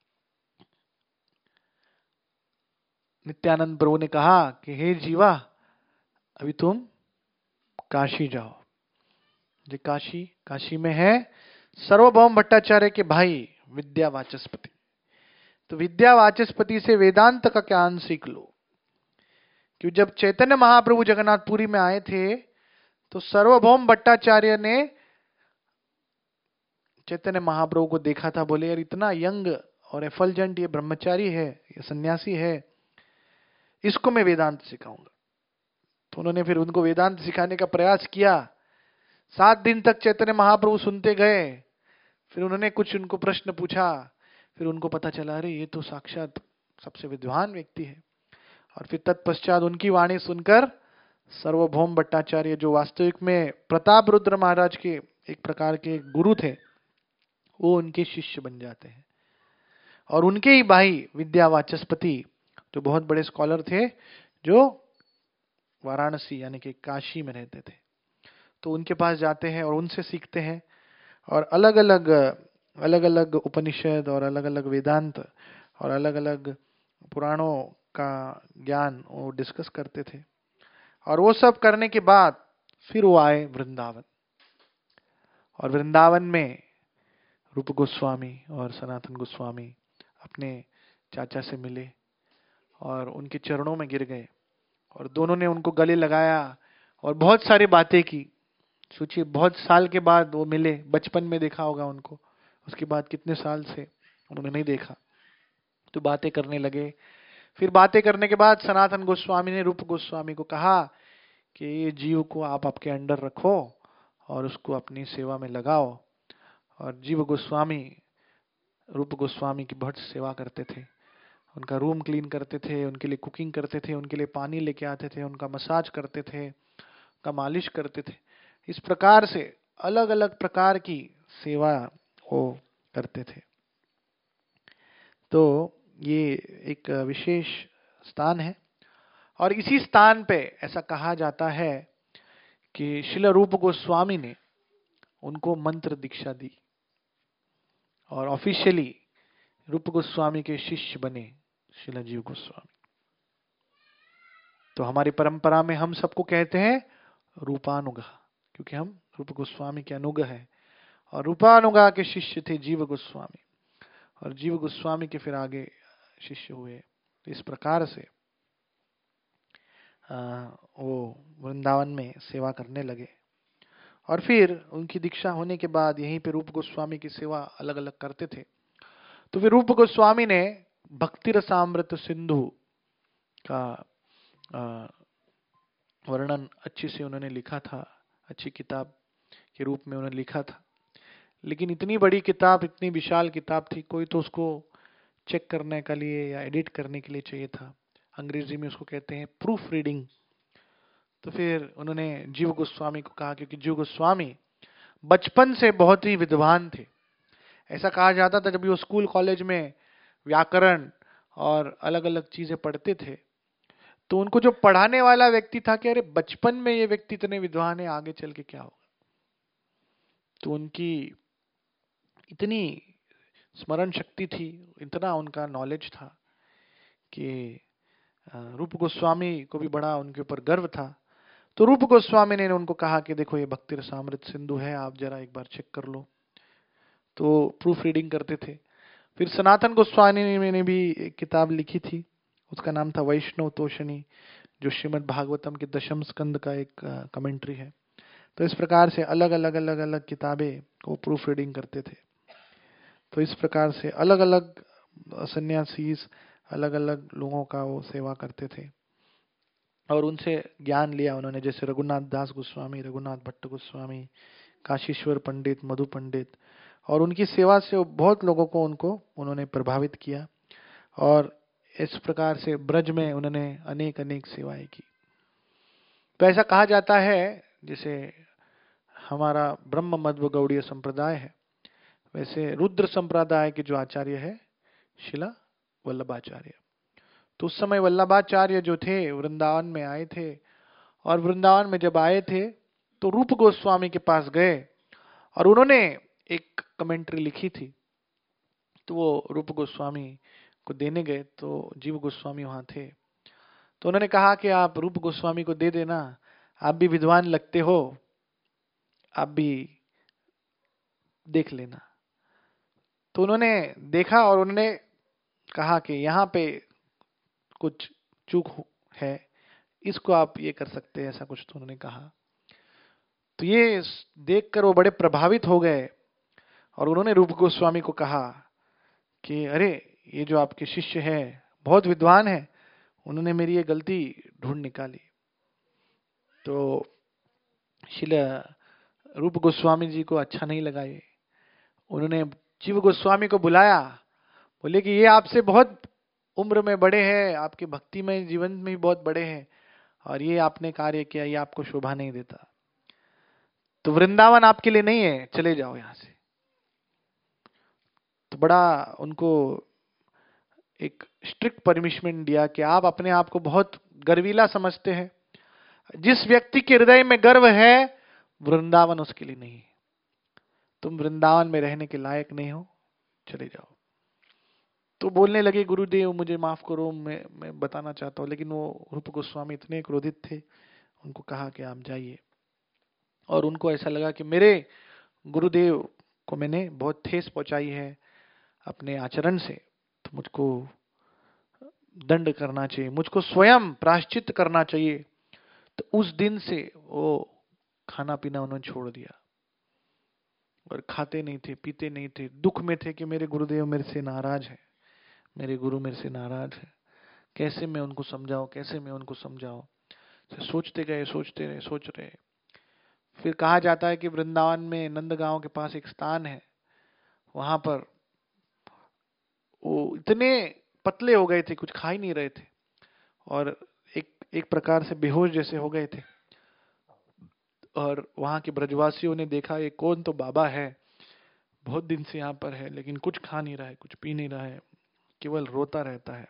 नित्यानंद प्रभु ने कहा कि हे जीवा, अभी तुम काशी जाओ। जो काशी में है सार्वभौम भट्टाचार्य के भाई विद्या वाचस्पति। तो विद्या वाचस्पति से वेदांत का ज्ञान सीख लो। क्यों, जब चैतन्य महाप्रभु जगन्नाथपुरी में आए थे तो सार्वभौम भट्टाचार्य ने चैतन्य महाप्रभु को देखा था, बोले यार इतना यंग और एफलजेंट ये ब्रह्मचारी है, ये सन्यासी है, इसको मैं वेदांत सिखाऊंगा। तो उन्होंने फिर उनको वेदांत सिखाने का प्रयास किया। 7 दिन तक चैतन्य महाप्रभु सुनते गए। फिर उन्होंने कुछ उनको प्रश्न पूछा, फिर उनको पता चला अरे ये तो साक्षात सबसे विद्वान व्यक्ति है। और फिर तत्पश्चात उनकी वाणी सुनकर सार्वभौम भट्टाचार्य, जो वास्तविक में प्रताप रुद्र महाराज के एक प्रकार के गुरु थे, वो उनके शिष्य बन जाते हैं। और उनके ही भाई विद्या वाचस्पति, जो बहुत बड़े स्कॉलर थे, जो वाराणसी यानी कि काशी में रहते थे, तो उनके पास जाते हैं और उनसे सीखते हैं। और अलग अलग उपनिषद और अलग अलग वेदांत और अलग अलग पुराणों का ज्ञान वो डिस्कस करते थे। और वो सब करने के बाद फिर वो आए वृंदावन। और वृंदावन में रूप गोस्वामी और सनातन गोस्वामी अपने चाचा से मिले और उनके चरणों में गिर गए और दोनों ने उनको गले लगाया और बहुत सारी बातें की। सोचिए, बहुत साल के बाद वो मिले, बचपन में देखा होगा उनको, उसके बाद कितने साल से उन्होंने नहीं देखा, तो बातें करने लगे। फिर बातें करने के बाद सनातन गोस्वामी ने रूप गोस्वामी को कहा कि ये जीव को आप आपके अंडर रखो और उसको अपनी सेवा में लगाओ। और जीव गोस्वामी रूप गोस्वामी की बहुत सेवा करते थे, उनका रूम क्लीन करते थे, उनके लिए कुकिंग करते थे, उनके लिए पानी लेके आते थे, उनका मसाज करते थे, उनका मालिश करते थे। इस प्रकार से अलग अलग प्रकार की सेवा वो करते थे। तो ये एक विशेष स्थान है। और इसी स्थान पे ऐसा कहा जाता है कि श्रील रूप गोस्वामी ने उनको मंत्र दीक्षा दी और ऑफिशियली रूप गोस्वामी के शिष्य बने श्रील जीव गोस्वामी। तो हमारी परंपरा में हम सबको कहते हैं रूपानुगा, क्योंकि हम रूप गोस्वामी के अनुग हैं। और रूपानुगा के शिष्य थे जीव गोस्वामी, और जीव गोस्वामी के फिर आगे शिष्य हुए। तो इस प्रकार से वो वृंदावन में सेवा करने लगे। और फिर उनकी दीक्षा होने के बाद यहीं पे रूप गोस्वामी की सेवा अलग अलग करते थे। तो फिर रूप गोस्वामी ने भक्ति रसामृत सिंधु का वर्णन अच्छी से उन्होंने लिखा था, अच्छी किताब के रूप में उन्होंने लिखा था। लेकिन इतनी बड़ी किताब, इतनी विशाल किताब थी, कोई तो उसको चेक करने के लिए या एडिट करने के लिए चाहिए था। अंग्रेजी में उसको कहते हैं प्रूफ रीडिंग। तो फिर उन्होंने जीव गोस्वामी को कहा, क्योंकि जीव गोस्वामी बचपन से बहुत ही विद्वान थे। ऐसा कहा जाता था जब भी वो स्कूल कॉलेज में व्याकरण और अलग अलग चीजें पढ़ते थे, तो उनको जो पढ़ाने वाला व्यक्ति था कि अरे बचपन में ये व्यक्ति इतने विद्वान है, आगे चल के क्या होगा। तो उनकी इतनी स्मरण शक्ति थी, इतना उनका नॉलेज था कि रूप गोस्वामी को भी बड़ा उनके ऊपर गर्व था। तो रूप गोस्वामी ने उनको कहा कि देखो ये भक्ति रसामृत सिंधु है, आप जरा एक बार चेक कर लो। तो प्रूफ रीडिंग करते थे। फिर सनातन गोस्वामी ने भी एक किताब लिखी थी, उसका नाम था वैष्णव तोषणी, जो श्रीमद् भागवतम के दशम स्कंद का एक कमेंट्री है। तो इस प्रकार से अलग अलग अलग अलग किताबें को प्रूफ रीडिंग करते थे। तो इस प्रकार से अलग अलग सन्यासी अलग अलग लोगों का वो सेवा करते थे और उनसे ज्ञान लिया उन्होंने, जैसे रघुनाथ दास गोस्वामी, रघुनाथ भट्ट गोस्वामी, काशीश्वर पंडित, मधु पंडित। और उनकी सेवा से बहुत लोगों को उन्होंने प्रभावित किया और इस प्रकार से ब्रज में उन्होंने अनेक अनेक सेवाएं की। तो ऐसा कहा जाता है, जैसे हमारा ब्रह्म मध्व गौड़ीय संप्रदाय है, वैसे रुद्र संप्रदाय के जो आचार्य है शिला वल्लभाचार्य। तो उस समय वल्लभाचार्य जो थे वृंदावन में आए थे, और वृंदावन में जब आए थे तो रूप गोस्वामी के पास गए और उन्होंने एक कमेंट्री लिखी थी। तो वो रूप गोस्वामी को देने गए, तो जीव गोस्वामी वहां थे। तो उन्होंने कहा कि आप रूप गोस्वामी को दे देना, आप भी विद्वान लगते हो, आप भी देख लेना। तो उन्होंने देखा और उन्होंने कहा कि यहाँ पे कुछ चूक है, इसको आप ये कर सकते हैं, ऐसा कुछ तो उन्होंने कहा। तो ये देखकर वो बड़े प्रभावित हो गए और उन्होंने रूप गोस्वामी को कहा कि अरे ये जो आपके शिष्य है बहुत विद्वान है, उन्होंने मेरी ये गलती ढूंढ निकाली। तो शिला रूप गोस्वामी जी को अच्छा नहीं लगा ये। उन्होंने जीव गोस्वामी को बुलाया, बोले कि ये आपसे बहुत उम्र में बड़े हैं, आपके भक्ति में जीवन में भी बहुत बड़े हैं, और ये आपने कार्य किया, ये आपको शोभा नहीं देता। तो वृंदावन आपके लिए नहीं है, चले जाओ यहां से। तो बड़ा उनको एक स्ट्रिक्ट परमिशमेंट दिया कि आप अपने आप को बहुत गर्वीला समझते हैं, जिस व्यक्ति के हृदय में गर्व है वृंदावन उसके लिए नहीं है, तुम वृंदावन में रहने के लायक नहीं हो, चले जाओ। तो बोलने लगे गुरुदेव मुझे माफ करो, मैं बताना चाहता हूं। लेकिन वो रूप गोस्वामी इतने क्रोधित थे, उनको कहा कि आप जाइए। और उनको ऐसा लगा कि मेरे गुरुदेव को मैंने बहुत ठेस पहुंचाई है अपने आचरण से, तो मुझको दंड करना चाहिए, मुझको स्वयं प्रायश्चित करना चाहिए। तो उस दिन से वो खाना पीना उन्होंने छोड़ दिया और खाते नहीं थे, पीते नहीं थे, दुख में थे कि मेरे गुरुदेव मेरे से नाराज है, मेरे गुरु मेरे से नाराज है, कैसे मैं उनको समझाऊं, कैसे मैं उनको समझाऊं। तो सोचते गए, सोचते रहे, सोच रहे। फिर कहा जाता है कि वृंदावन में नंदगांव के पास एक स्थान है, वहां पर वो इतने पतले हो गए थे, कुछ खा ही नहीं रहे थे और एक एक प्रकार से बेहोश जैसे हो गए थे। और वहां के ब्रजवासियों ने देखा ये कौन तो बाबा है, बहुत दिन से यहाँ पर है लेकिन कुछ खा नहीं रहा है, कुछ पी नहीं रहा है, केवल रोता रहता है।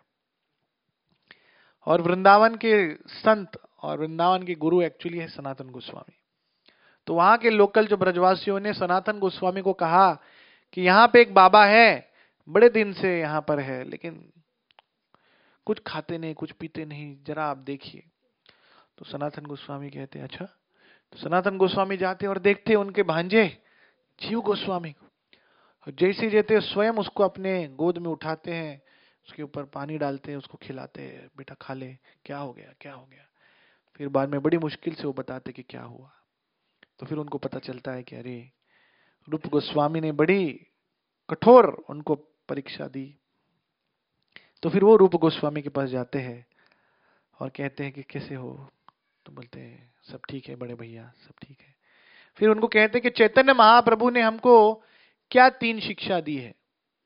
और वृंदावन के संत और वृंदावन के गुरु एक्चुअली है सनातन गोस्वामी। तो वहां के लोकल जो ब्रजवासियों ने सनातन गोस्वामी को कहा कि यहाँ पे एक बाबा है, बड़े दिन से यहाँ पर है, लेकिन कुछ खाते नहीं, कुछ पीते नहीं, जरा आप देखिए। तो सनातन गोस्वामी कहते अच्छा। तो सनातन गोस्वामी जाते और देखते उनके भांजे जीव गोस्वामी को, और जैसे जैसे स्वयं उसको अपने गोद में उठाते हैं, उसके ऊपर पानी डालते हैं, उसको खिलाते हैं, बेटा खा ले, क्या हो गया, क्या हो गया। फिर बाद में बड़ी मुश्किल से वो बताते कि क्या हुआ। तो फिर उनको पता चलता है कि अरे रूप गोस्वामी ने बड़ी कठोर उनको परीक्षा दी। तो फिर वो रूप गोस्वामी के पास जाते हैं और कहते हैं कि कैसे हो। तो बोलते हैं सब ठीक है बड़े भैया, सब ठीक है। फिर उनको कहते हैं कि चैतन्य महाप्रभु ने हमको क्या 3 शिक्षा दी है?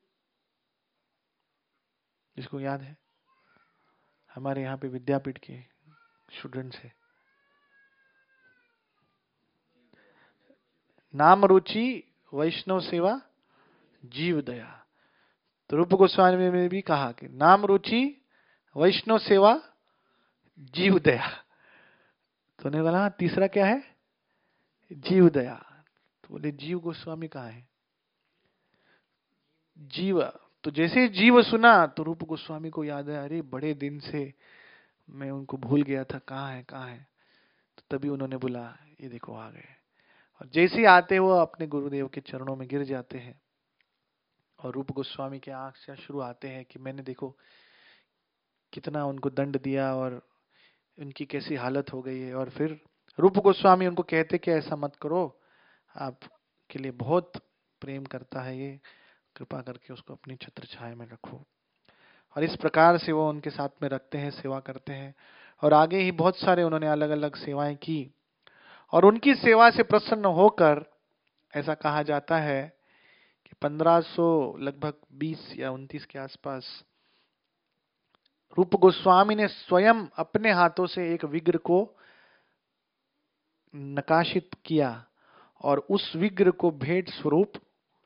जिसको याद है? हमारे यहाँ पे विद्यापीठ के स्टूडेंट्स है। नाम रुचि, वैष्णव सेवा, जीव दया। तो रूप गोस्वामी ने भी कहा कि नाम रुचि, वैष्णव सेवा, जीव दया। तो उन्हें बोला तीसरा क्या है? जीव दया। तो बोले जीव गोस्वामी कहाँ है? जीव। तो जैसे जीव सुना तो रूप गोस्वामी को याद है, अरे बड़े दिन से मैं उनको भूल गया था, कहाँ है कहाँ है। तो तभी उन्होंने बोला ये देखो आ गए। और जैसे ही आते वो अपने गुरुदेव के चरणों में गिर जाते हैं और रूप गोस्वामी के आंख से अश्रु आते हैं कि मैंने देखो कितना उनको दंड दिया और उनकी कैसी हालत हो गई है। और फिर रूप गोस्वामी उनको कहते कि ऐसा मत करो, आपके लिए बहुत प्रेम करता है ये, कृपा करके उसको अपनी छत्र छाया में रखो। और इस प्रकार से वो उनके साथ में रखते हैं, सेवा करते हैं। और आगे ही बहुत सारे उन्होंने अलग अलग सेवाएं की और उनकी सेवा से प्रसन्न होकर ऐसा कहा जाता है कि 1500 लगभग 20 या 29 के आसपास रूप गोस्वामी ने स्वयं अपने हाथों से एक विग्रह को नकाशित किया और उस विग्रह को भेंट स्वरूप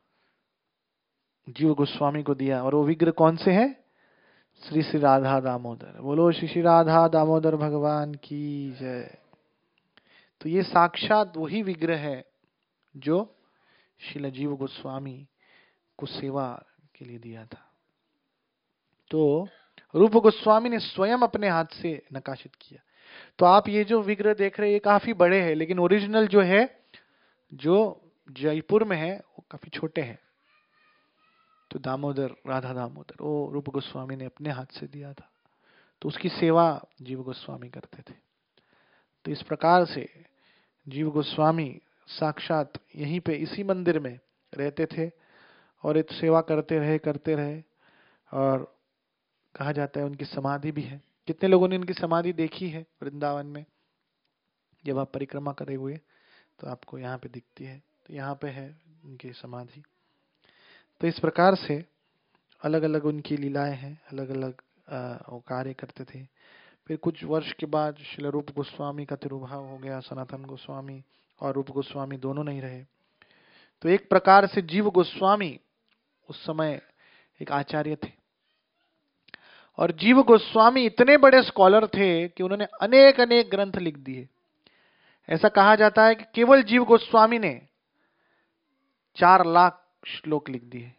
जीव गोस्वामी को दिया। और वो विग्रह कौन से हैं? श्री श्री राधा दामोदर। बोलो श्री श्री राधा दामोदर भगवान की जय। तो ये साक्षात वही विग्रह है जो श्रील जीव गोस्वामी को सेवा के लिए दिया था। तो रूप गोस्वामी ने स्वयं अपने हाथ से नकाशित किया। तो आप ये जो विग्रह देख रहे हैं ये काफी बड़े हैं, लेकिन ओरिजिनल जो है जो जयपुर में है वो काफी छोटे हैं। तो दामोदर, राधा दामोदर, वो रूप गोस्वामी ने अपने हाथ से दिया था। तो उसकी सेवा जीव गोस्वामी करते थे। तो इस प्रकार से जीव गोस्वामी साक्षात यहीं पे इसी मंदिर में रहते थे और एक सेवा करते रहे। और कहा जाता है उनकी समाधि भी है। कितने लोगों ने उनकी समाधि देखी है वृंदावन में? जब आप परिक्रमा करे हुए तो आपको यहाँ पे दिखती है। तो यहाँ पे है उनकी समाधि। तो इस प्रकार से अलग अलग उनकी लीलाएं हैं, अलग अलग वो कार्य करते थे। फिर कुछ वर्ष के बाद श्रील रूप गोस्वामी का तिरुभाव हो गया। सनातन गोस्वामी और रूप गोस्वामी दोनों नहीं रहे। तो एक प्रकार से जीव गोस्वामी उस समय एक आचार्य थे। और जीव गोस्वामी इतने बड़े स्कॉलर थे कि उन्होंने अनेक अनेक ग्रंथ लिख दिए। ऐसा कहा जाता है कि केवल जीव गोस्वामी ने 4 लाख श्लोक लिख दिए।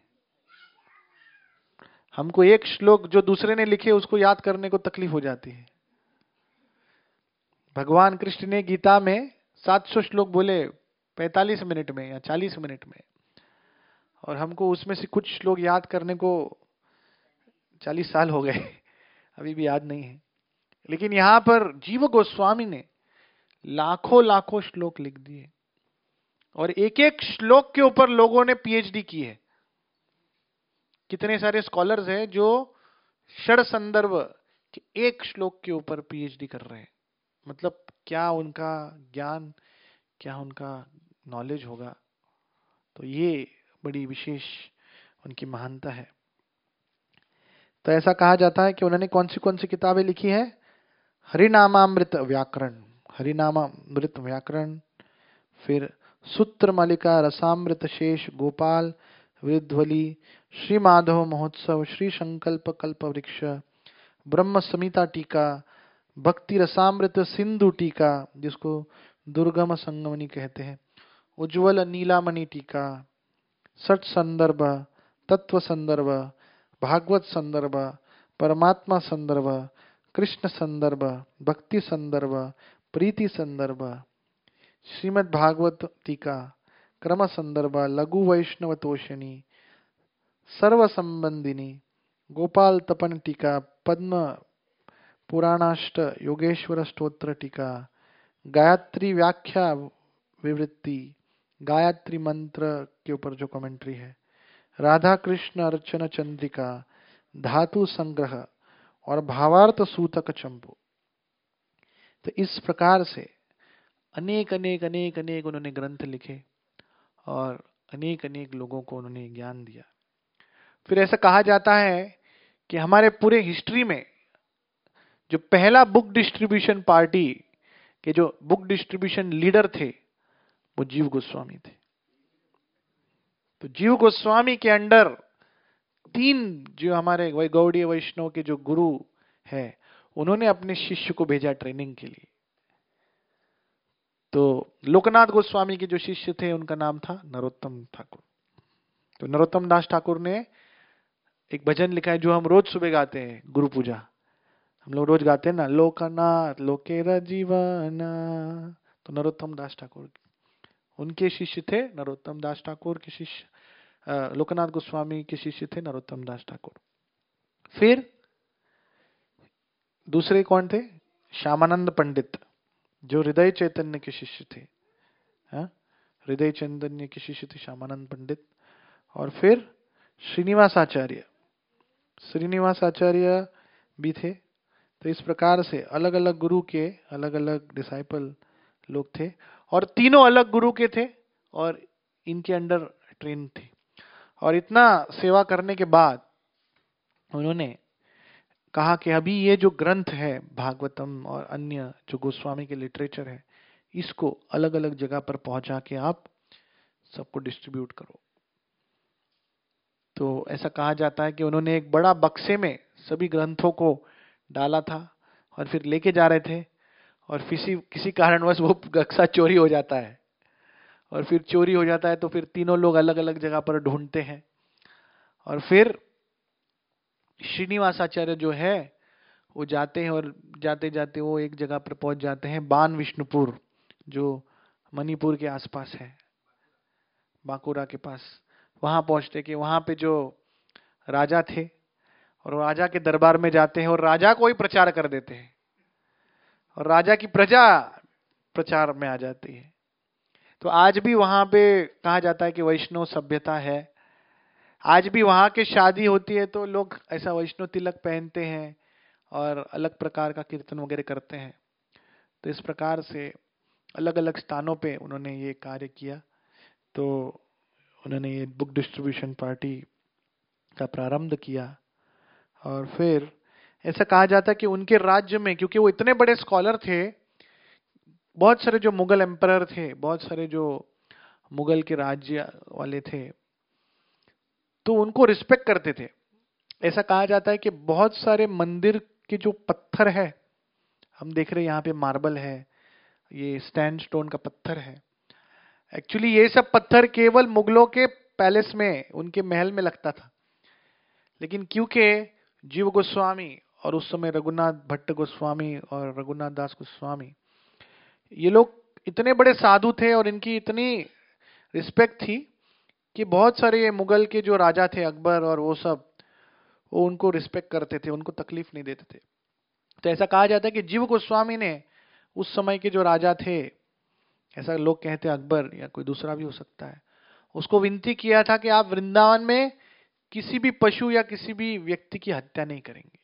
हमको एक श्लोक जो दूसरे ने लिखे उसको याद करने को तकलीफ हो जाती है। भगवान कृष्ण ने गीता में 700 श्लोक बोले 45 मिनट में या 40 मिनट में, और हमको उसमें से कुछ श्लोक याद करने को 40 साल हो गए, अभी भी याद नहीं है। लेकिन यहां पर जीव गोस्वामी ने लाखों लाखों श्लोक लिख दिए और एक एक श्लोक के ऊपर लोगों ने पीएचडी की है। कितने सारे स्कॉलर्स हैं जो षड संदर्भ के एक श्लोक के ऊपर पीएचडी कर रहे हैं। मतलब क्या उनका ज्ञान, क्या उनका नॉलेज होगा। तो ये बड़ी विशेष उनकी महानता है। तो ऐसा कहा जाता है कि उन्होंने कौन सी किताबें लिखी है? हरिनामामृत व्याकरण, हरिनामामृत व्याकरण, फिर सूत्र मालिका, रसामृत शेष, गोपाल विद्वली, श्री माधव महोत्सव, श्री संकल्प कल्प वृक्ष, ब्रह्म संहिता टीका, भक्ति रसामृत सिंधु टीका जिसको दुर्गम संगमनी कहते हैं, उज्ज्वल नीलामणि टीका, सठ संदर्भ, तत्व संदर्भ, भागवत संदर्भ, परमात्मा संदर्भ, कृष्ण संदर्भ, भक्ति संदर्भ, प्रीति संदर्भ, श्रीमद् भागवत टीका, क्रम संदर्भ, लघु वैष्णव तोषणी, सर्व संबंधिनी, गोपाल तपन टीका, पद्म पुराणाष्ट योगेश्वर स्तोत्र टीका, गायत्री व्याख्या विवृत्ति, गायत्री मंत्र के ऊपर जो कमेंट्री है, राधा कृष्ण अर्चन चंद्रिका, धातु संग्रह और भावार्थ सूतक चंपू। तो इस प्रकार से अनेक अनेक अनेक अनेक उन्होंने ग्रंथ लिखे और अनेक अनेक लोगों को उन्होंने ज्ञान दिया। फिर ऐसा कहा जाता है कि हमारे पूरे हिस्ट्री में जो पहला बुक डिस्ट्रीब्यूशन पार्टी के जो बुक डिस्ट्रीब्यूशन लीडर थे वो जीव गोस्वामी थे। तो जीव गोस्वामी के अंडर 3 जो हमारे गौड़ीय वैष्णव के जो गुरु है उन्होंने अपने शिष्य को भेजा ट्रेनिंग के लिए। तो लोकनाथ गोस्वामी के जो शिष्य थे उनका नाम था नरोत्तम ठाकुर। तो नरोत्तम दास ठाकुर ने एक भजन लिखा है जो हम रोज सुबह गाते हैं, गुरु पूजा हम लोग रोज गाते हैं ना, लोकनाथ लोकेरा जीवाना। तो नरोत्तम दास ठाकुर उनके शिष्य थे, नरोत्तम दास ठाकुर के शिष्य लोकनाथ गोस्वामी के शिष्य थे नरोत्तम दास ठाकुर। फिर दूसरे कौन थे? श्यामानंद पंडित जो हृदय चैतन्य के शिष्य थे। हृदय चैतन्य के शिष्य थे श्यामानंद पंडित। और फिर श्रीनिवास आचार्य भी थे। तो इस प्रकार से अलग अलग गुरु के अलग अलग डिसाइपल लोग थे और तीनों अलग गुरु के थे और इनके अंडर ट्रेन थे। और इतना सेवा करने के बाद उन्होंने कहा कि अभी ये जो ग्रंथ है भागवतम और अन्य जो गोस्वामी के लिटरेचर है इसको अलग अलग जगह पर पहुंचा के आप सबको डिस्ट्रीब्यूट करो। तो ऐसा कहा जाता है कि उन्होंने एक बड़ा बक्से में सभी ग्रंथों को डाला था और फिर लेके जा रहे थे और किसी कारणवश वो बक्सा चोरी हो जाता है और फिर चोरी हो जाता है तो फिर तीनों लोग अलग अलग जगह पर ढूंढते हैं और फिर श्रीनिवासाचार्य जो है वो जाते हैं और जाते जाते वो एक जगह पर पहुंच जाते हैं, बान विष्णुपुर जो मणिपुर के आसपास है, बांकुरा के पास। वहां पहुंचते कि वहां पे जो राजा थे और राजा के दरबार में जाते हैं और राजा को ही प्रचार कर देते हैं और राजा की प्रजा प्रचार में आ जाती है। तो आज भी वहां पे कहा जाता है कि वैष्णव सभ्यता है। आज भी वहां के शादी होती है तो लोग ऐसा वैष्णव तिलक पहनते हैं और अलग प्रकार का कीर्तन वगैरह करते हैं। तो इस प्रकार से अलग अलग स्थानों पे उन्होंने ये कार्य किया। तो उन्होंने ये बुक डिस्ट्रीब्यूशन पार्टी का प्रारंभ किया और फिर ऐसा कहा जाता है कि उनके राज्य में, क्योंकि वो इतने बड़े स्कॉलर थे, बहुत सारे जो मुगल एम्परर थे, बहुत सारे जो मुगल के राज्य वाले थे तो उनको रिस्पेक्ट करते थे। ऐसा कहा जाता है कि बहुत सारे मंदिर के जो पत्थर है, हम देख रहे हैं यहाँ पे मार्बल है, ये स्टैंडस्टोन का पत्थर है, एक्चुअली ये सब पत्थर केवल मुगलों के पैलेस में, उनके महल में लगता था। लेकिन क्योंकि जीव गोस्वामी और उस समय रघुनाथ भट्ट गोस्वामी और रघुनाथ दास गोस्वामी ये लोग इतने बड़े साधु थे और इनकी इतनी रिस्पेक्ट थी कि बहुत सारे ये मुगल के जो राजा थे, अकबर और वो सब, वो उनको रिस्पेक्ट करते थे, उनको तकलीफ नहीं देते थे। तो ऐसा कहा जाता है कि जीव गोस्वामी ने उस समय के जो राजा थे, ऐसा लोग कहते हैं अकबर या कोई दूसरा भी हो सकता है, उसको विनती किया था कि आप वृंदावन में किसी भी पशु या किसी भी व्यक्ति की हत्या नहीं करेंगे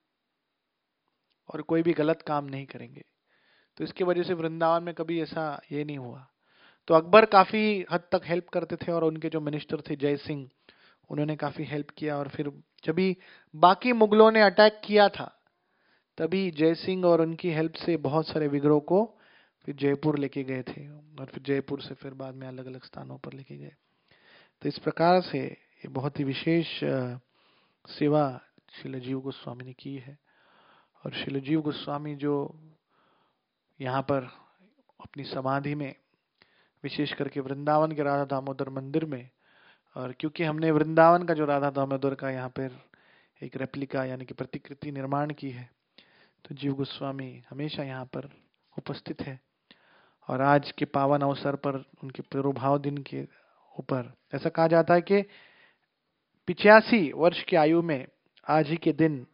और कोई भी गलत काम नहीं करेंगे। तो इसकी वजह से वृंदावन में कभी ऐसा ये नहीं हुआ। तो अकबर काफी हद तक हेल्प करते थे और उनके जो मिनिस्टर थे जय सिंह, उन्होंने काफी हेल्प किया। और फिर जब भी बाकी मुगलों ने अटैक किया था तभी जय सिंह और उनकी हेल्प से बहुत सारे विग्रह को फिर जयपुर लेके गए थे और फिर जयपुर से फिर बाद में अलग अलग स्थानों पर लेके गए। तो इस प्रकार से ये बहुत ही विशेष सेवा श्रील जीव गोस्वामी ने की है। और श्रील जीव गोस्वामी जो यहाँ पर अपनी समाधि में, विशेष करके वृंदावन के राधा दामोदर मंदिर में, और क्योंकि हमने वृंदावन का जो राधा दामोदर का यहाँ पर एक रेप्लिका यानी कि प्रतिकृति निर्माण की है, तो जीव गोस्वामी हमेशा यहाँ पर उपस्थित है। और आज के पावन अवसर पर उनके तिरुभाव दिन के ऊपर ऐसा कहा जाता है कि 85 वर्ष की आयु में आज ही के दिन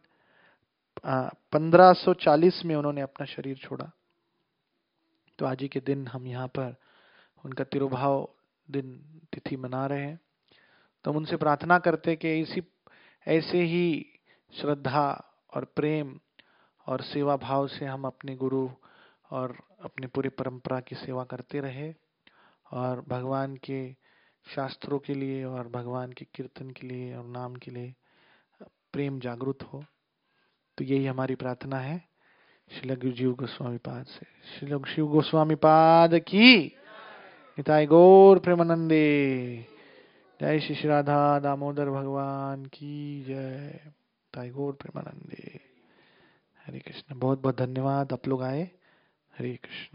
1540 में उन्होंने अपना शरीर छोड़ा। तो आज ही के दिन हम यहाँ पर उनका तिरुभाव दिन तिथि मना रहे हैं। तो हम उनसे प्रार्थना करते कि ऐसे ही श्रद्धा और प्रेम और सेवा भाव से हम अपने गुरु और अपनी पूरी परंपरा की सेवा करते रहे और भगवान के शास्त्रों के लिए और भगवान के कीर्तन के लिए और नाम के लिए प्रेम जागृत हो। तो यही हमारी प्रार्थना है श्रील गुरुजीव गोस्वामी पाद से। श्रील शिव गोस्वामी पाद की निताई गौर प्रेमानंदे। जय श्री श्री राधा दामोदर भगवान की जय। निताई गौर प्रेमानंदे। हरे कृष्ण। बहुत बहुत धन्यवाद आप लोग आए। हरे कृष्ण।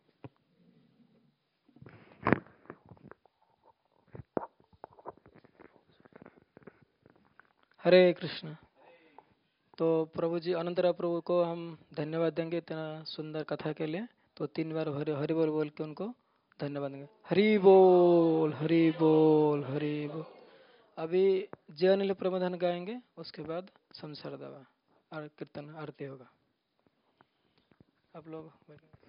हरे कृष्ण। तो प्रभु जी अनंतरा प्रभु को हम धन्यवाद देंगे इतना सुंदर कथा के लिए। तो 3 बार हरि हरि बोल बोल के उनको धन्यवाद देंगे। हरि बोल हरि बोल हरि बोल। अभी जय अनिल प्रबंधन गाएंगे, उसके बाद संसार दवा और कीर्तन आरती होगा। आप लोग